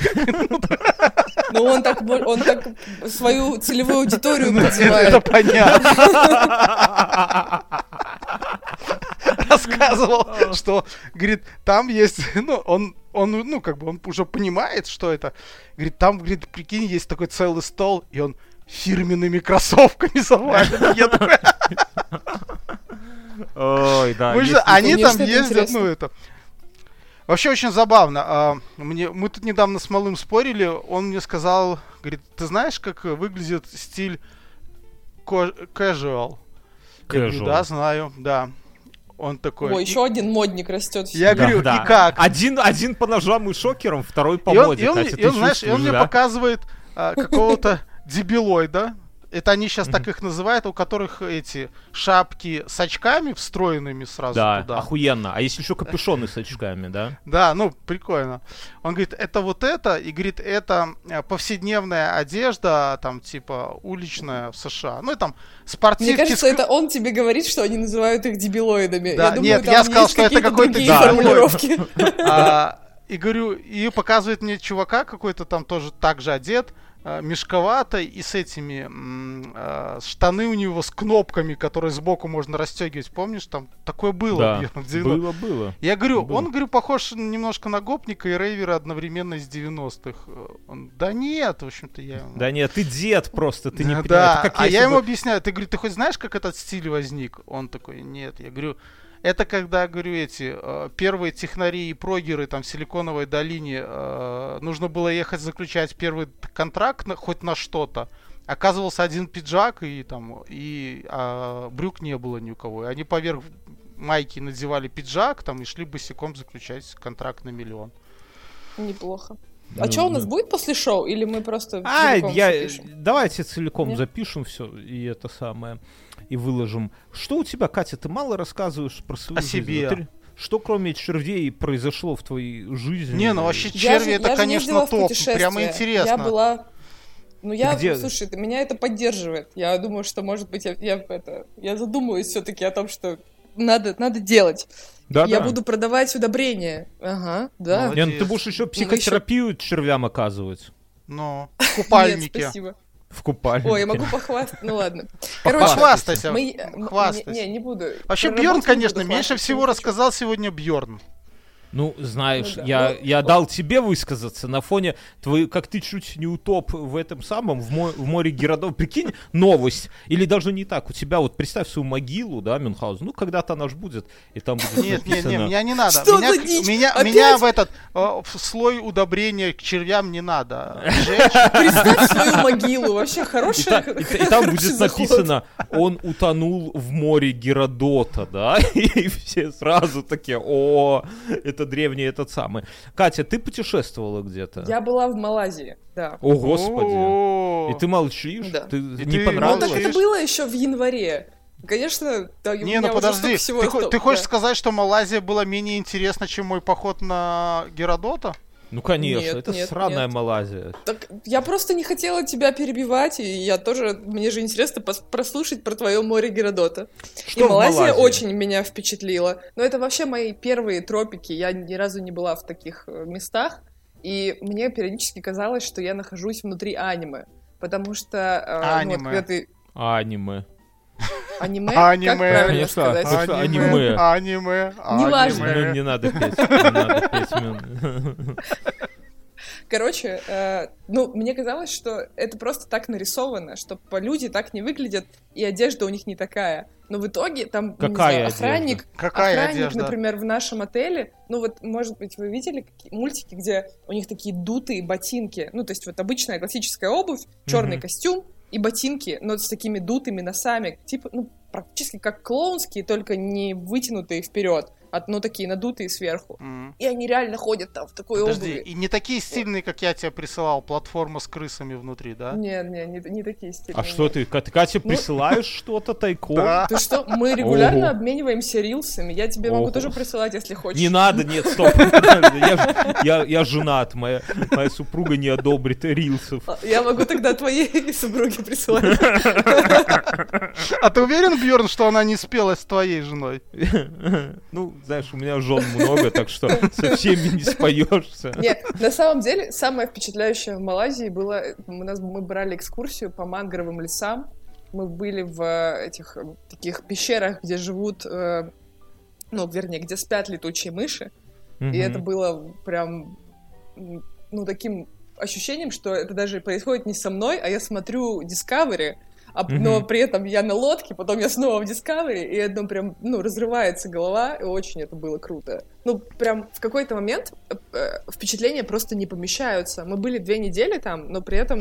Ну, он так, бо- он так свою целевую аудиторию Это призывает. понятно. Рассказывал, что, говорит, там есть, ну, он, он, ну, как бы, он уже понимает, что это. Говорит, там, говорит, прикинь, есть такой целый стол, и он фирменными кроссовками завален. Я такой: Ой, да. «Вы же- есть они Конечно, там это ездят, интересно. ну, это... Вообще очень забавно. А, мне, мы тут недавно с Малым спорили, он мне сказал, говорит: ты знаешь, как выглядит стиль casual. Casual. Да, знаю, да. Он такой... Ой, еще один модник растет. Я Да, говорю, да. и как? Один, один по ножам и шокерам, второй по И он, моде. и он, Катя, и ты он, знаешь, и он мне да? показывает а, какого-то дебилоида. Это они сейчас так их называют, у которых эти шапки с очками встроенными сразу Да, туда. охуенно. А есть еще капюшоны с очками, да? Да, ну, прикольно. Он говорит, это вот это, и говорит, это э, повседневная одежда, там, типа, уличная в США. Ну, и там, спортивки... Мне кажется, с- это он тебе говорит, что они называют их дебилоидами. Да, я думаю, нет, там я сказал, есть что это какие-то какой-то другие дебилоид. формулировки. А, и говорю, и показывает мне чувака какой-то там тоже так же одет, а, мешковато, и с этими м, а, штаны у него с кнопками, которые сбоку можно расстегивать. Помнишь, там такое было? Да, Бьерн, в девяностых? было, было. Я говорю, Было. он, говорю, похож немножко на гопника и рейвера одновременно из девяностых. Он, да нет, в общем-то, я ему... Да нет, ты дед просто, ты не Да, понимаешь. да. Это как А если я ему бы- объясняю, ты, говорю, ты хоть знаешь, как этот стиль возник? Он такой, нет. Я говорю, это когда, говорю, эти э, первые технари и прогеры там в Силиконовой долине э, нужно было ехать заключать первый контракт на, хоть на что-то. Оказывался один пиджак и там и а, брюк не было ни у кого. И они поверх майки надевали пиджак там и шли босиком заключать контракт на миллион. Неплохо. Ну, А что у нас ну. будет после шоу? Или мы просто А, целиком я... всё пишем? давайте целиком Нет? запишем все и это самое, и выложим. Что у тебя, Катя, ты мало рассказываешь про свою О жизнь? себе. Вот ты- Что кроме червей произошло в твоей жизни? Не, ну вообще Я черви же- это, я же конечно, ездила в топ. путешествие. Прямо интересно. Я была... Ну, я, где? слушай, ты- меня это поддерживает. Я думаю, что, может быть, я, я, это, я задумаюсь все-таки о том, что надо, надо делать. Да, Я да. буду продавать удобрения. Ага, да. Молодец. Не, ну ты будешь еще еще- психотерапию червям оказывать. Ну, в Нет, купальнике. спасибо. В купальнике. Ой, я могу похвастаться. Ну ладно. Похвастайся. мы- м- Хвастайся. Не, не буду. Вообще, Про Бьерн, работу не конечно, буду меньше хвастаться, всего не хочу. рассказал сегодня Бьерн. Ну, знаешь, Ну да. я, Ну, я о. дал тебе высказаться на фоне твоей, как ты чуть не утоп в этом самом, в, мо- в море городов. Прикинь, новость. Или даже не так. У тебя вот представь свою могилу, да, Мюнхгаузен. Ну, когда-то она ж будет, и там будет Нет, нет, написано... нет, меня не надо. Что меня, за дичь? меня, Опять? меня в этот э, в слой удобрения к червям не надо. Жечь. Представь свою могилу. Вообще И, хорошая. та- и та- и там хороший будет заход. написано, он утонул в море Геродота, да, и все сразу такие, о, это древний этот самый. Катя, ты путешествовала где-то? Я была в Малайзии, да. О, господи. О. И ты молчишь? Да. Ты не ты Ну, понравилось? так это было еще в январе. Конечно, да, у Не, меня ну уже подожди, столько всего ты, хо- стоп- ты хочешь да. сказать, что Малайзия была менее интересна, чем мой поход на Геродота? Ну, конечно, Нет, это нет, сраная нет. Малайзия. Так я просто не хотела тебя перебивать, и я тоже, мне же интересно пос- прослушать про твое море Геродота. Что и в Малайзия Малайзии? очень меня впечатлила. Но это вообще мои первые тропики, я ни разу не была в таких э, местах, и мне периодически казалось, что я нахожусь внутри аниме, потому что э, ну, вот Аниме. когда ты... Аниме. Аниме? Аниме. Как правильно Конечно, сказать? а- что аниме? аниме, Неважно. Ну, аниме. не надо петь. Не надо петь. Мюн. Короче, э, ну, мне казалось, что это просто так нарисовано, что люди так не выглядят, и одежда у них не такая. Но в итоге там, не Какая знаю, одежда? охранник, Какая охранник, одежда? например, в нашем отеле, ну вот, может быть, вы видели какие- мультики, где у них такие дутые ботинки, ну, то есть вот обычная классическая обувь, черный Мгм. костюм и ботинки, но с такими дутыми носами, типа, ну, практически как клоунские, только не вытянутые вперед, а, ну, такие надутые сверху. М. И они реально ходят там в такой Подожди, обуви. и не такие стильные, как я тебе присылал, платформа с крысами внутри, да? Не, не, не, не такие стильные. А что ты, Катя, Катя, присылаешь что-то тайком? Да. Ты что, мы регулярно Ого. обмениваемся рилсами. Я тебе могу Ого. тоже присылать, если хочешь. Не надо, нет, стоп. Я, ж- я, я женат, моя, моя супруга не одобрит рилсов. Я могу тогда твоей супруге присылать. А ты уверен, Бьерн, что она не спелась с твоей женой? Ну, знаешь, у меня жен много, так что со всеми не споешься. Нет, на самом деле, самое впечатляющее в Малайзии было... У нас, мы брали экскурсию по мангровым лесам. Мы были в э, этих э, таких пещерах, где живут... э, ну, вернее, где спят летучие мыши. И это было прям... м, Ну, таким ощущением, что это даже происходит не со мной, а я смотрю Discovery, а, Мгм. но при этом я на лодке, потом я снова в Discovery, и это прям, ну, разрывается голова, и очень это было круто. Ну, прям в какой-то момент э, э, впечатления просто не помещаются. Мы были две недели там, но при этом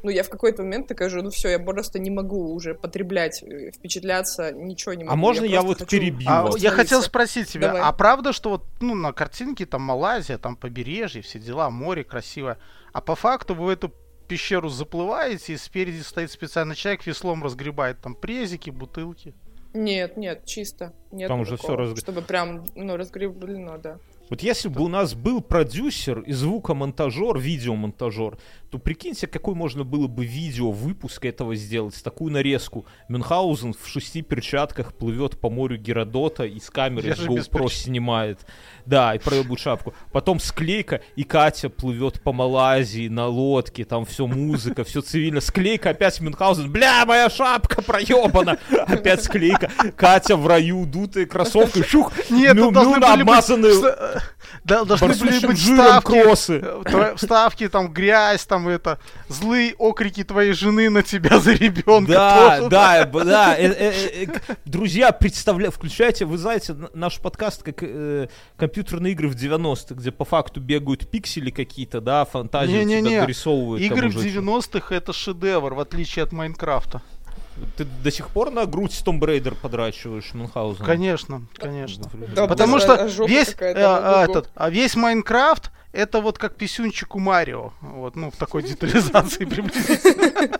ну, я в какой-то момент такая же, ну, все, я просто не могу уже потреблять, впечатляться, ничего не могу. А можно я, я вот хочу... перебью? А, я хотел спросить тебя, Давай. а правда, что вот, ну, на картинке там Малайзия, там побережье, все дела, море красивое, а по факту вы в эту пещеру заплываете, и спереди стоит специальный человек, веслом разгребает там презики, бутылки? Нет, нет, чисто. Нет там уже все разг... чтобы прям, ну, разгреблено, да. Вот если бы у нас был продюсер и звукомонтажер, видеомонтажер, то прикиньте, какой можно было бы видео выпуск этого сделать, такую нарезку. Мюнхгаузен в шести перчатках плывет по морю Геродота и с камеры Я с же GoPro без перч- снимает. Да, и проебывает шапку. Потом склейка, и Катя плывет по Малайзии на лодке, там все музыка, все цивильно. Склейка, опять Мюнхгаузен, бля, моя шапка проебана. Опять склейка, Катя в раю, дутые кроссовки, шух, Нет, мю- должны мюна были обмазанные... быть, да, должны были барсучим быть жиром вставки, кроссы. тво- вставки, там грязь, там это, злые окрики твоей жены на тебя за ребенка. Да, тоже. да, б- да. Э, э, э, к- Друзья, представляйте, включайте, вы знаете, н- наш подкаст как э, компьютерные игры в девяностых, где по факту бегают пиксели какие-то, да, фантазию Не-не-не. тебя дорисовывают. там Игры уже в девяностых это шедевр, в отличие от Майнкрафта. Ты до сих пор на грудь Tomb Raider подрачиваешь, Мюнхгаузен? Конечно, конечно. Да, Потому да, что а жопа весь какая-то, э, а, ого-го. этот, а весь Майнкрафт это вот как писюнчик у Марио, вот, ну в такой детализации приблизительно.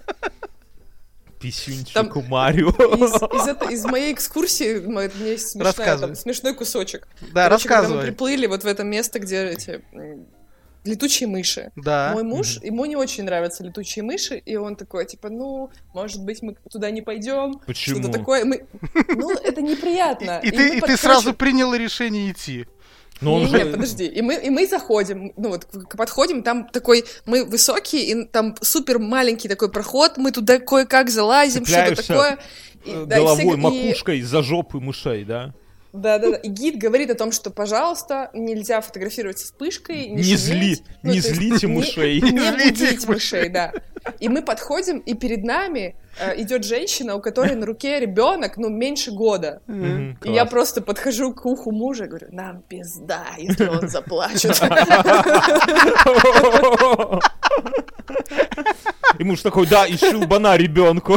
Писюнчик Там- у Марио. Из, из, это, из моей экскурсии м- у меня есть смешная, Рассказывай. там, смешной кусочек. Да, Короче, когда мы рассказывай. приплыли вот в это место, где эти м, летучие мыши. Да. Мой муж, ему не очень нравятся летучие мыши, и он такой, типа, ну, может быть, мы туда не пойдем. Почему? Что-то такое. Мы... Ну, это неприятно. И, ты, мы и под- ты короче, сразу приняла решение идти. Но он не, же... не, подожди. И мы, и мы заходим, ну вот к- подходим, там такой, мы высокие, и там супер маленький такой проход, мы туда кое-как залазим, что-то Цепляешься, такое. И- э, да, и головой, все- и- макушкой за жопы мышей, да? Да, да, да. И гид говорит о том, что, пожалуйста, нельзя фотографировать с вспышкой, не, Не шуметь. зли, Ну, не то есть злите не- мышей. Не, Не злите будить их мышей, да. И мы подходим, и перед нами э, идет женщина, у которой на руке ребенок, ну, меньше года. Мгм, И я класс. просто подхожу к уху мужа и говорю, нам пизда, если он заплачет. И муж такой, да, и шилбана ребенку.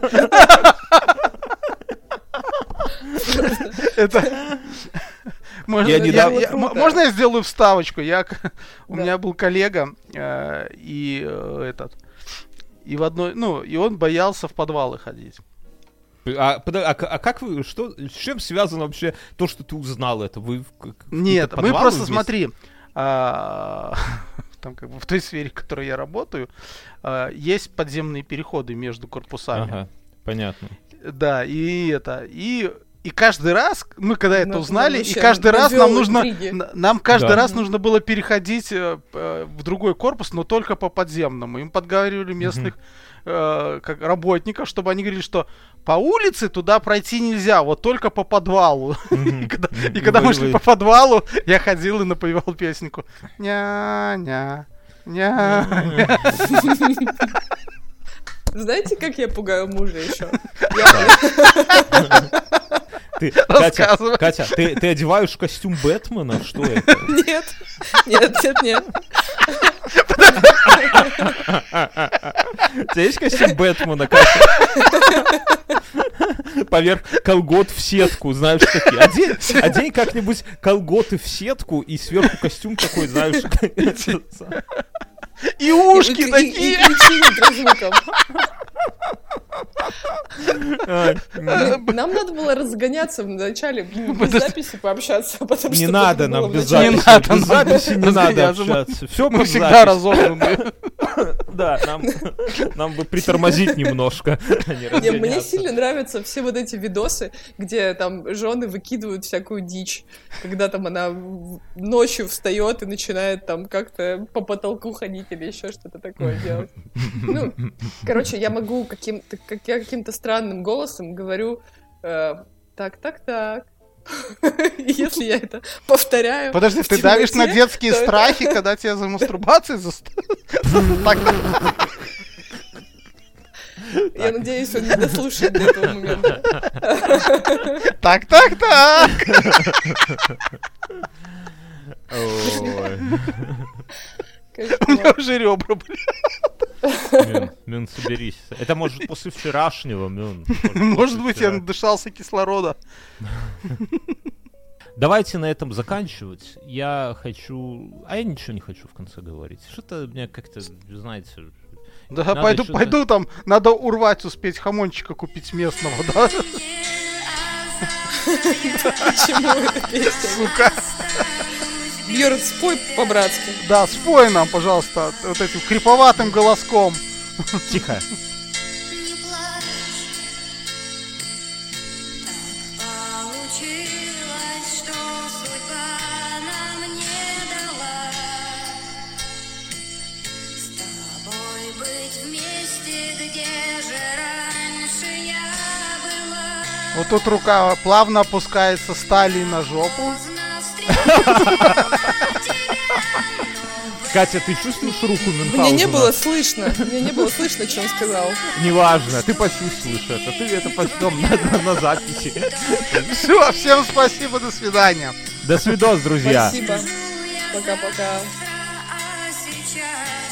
Это... Можно Я я, недавно- я- Круто. м- можно я сделаю вставочку? Я, к- у Да. меня был коллега, э, и э, этот, и в одной, ну, и он боялся в подвалы ходить. А, подо- а к- а как вы, что, с чем связано вообще то, что ты узнал это? Вы в к- какие-то Нет, мы подвалы просто вместе? смотри, а, там как бы в той сфере, в которой я работаю, а, есть подземные переходы между корпусами. Ага, понятно. Да, и это, и и каждый раз, мы когда это Ну, узнали, ну, и вообще каждый раз навёл нам нужно, интриги. н- нам каждый Да. раз нужно было переходить э, п- в другой корпус, но только по подземному. Им подговаривали местных э, как работников, чтобы они говорили, что по улице туда пройти нельзя, вот только по подвалу. Мгм. И когда, Мгм. и когда мы Вы- шли вы- по подвалу, я ходил и напевал песенку. Ня-ня, ня. Знаете, как я пугаю мужа еще? Ты, Катя, Рассказывай. Катя, ты, ты одеваешь костюм Бэтмена? Что это? Нет, нет, нет, нет. У тебя есть костюм Бэтмена, Катя? Поверх колгот в сетку, знаешь, такие. Одень, одень как-нибудь колготы в сетку и сверху костюм такой, знаешь. И ушки И- и- такие. И кричи ультразвуком. Ай, Нам нам надо было разгоняться вначале, без Подожди. записи пообщаться, а потом Не чтобы надо это было нам без вначале. записи. надо Без нам записи не надо разгоняться. общаться. Все Мы под всегда запись. разогнаны. Да, нам, нам бы притормозить немножко, а не Не, мне разгоняться. сильно нравятся все вот эти видосы, где там жены выкидывают всякую дичь, когда там она в- ночью встает и начинает там как-то по потолку ходить или еще что-то такое делать. Ну, короче, я могу каким-то как я каким-то странным голосом говорю э, так, так, так. И если я это повторяю. Подожди, в ты давишь на темноте, детские то это- страхи, когда тебя за мастурбацией заставят? Я надеюсь, он не дослушает до этого момента. Так, так, так. Ой. У меня уже ребра были. Блин, Мюн, соберись. Это может после вчерашнего, Мюн. Может быть, я надышался кислорода. Давайте на этом заканчивать. Я хочу... А я ничего не хочу в конце говорить. Что-то мне как-то, знаете... Да, пойду, пойду там, надо урвать, успеть хамончика купить местного, да? Почему эта песня? Сука. Бьерд, спой по-братски. Да, спой нам, пожалуйста, вот этим криповатым голоском. Тихо. Вот тут рука плавно опускается с талии на жопу. Катя, ты чувствуешь руку Мюнхгаузена? Мне не было слышно. Мне не было слышно, что он сказал. Неважно, ты почувствуешь это. Ты это потом на, на, на записи. Все, всем спасибо, до свидания. До свидос, друзья. Спасибо. Пока-пока.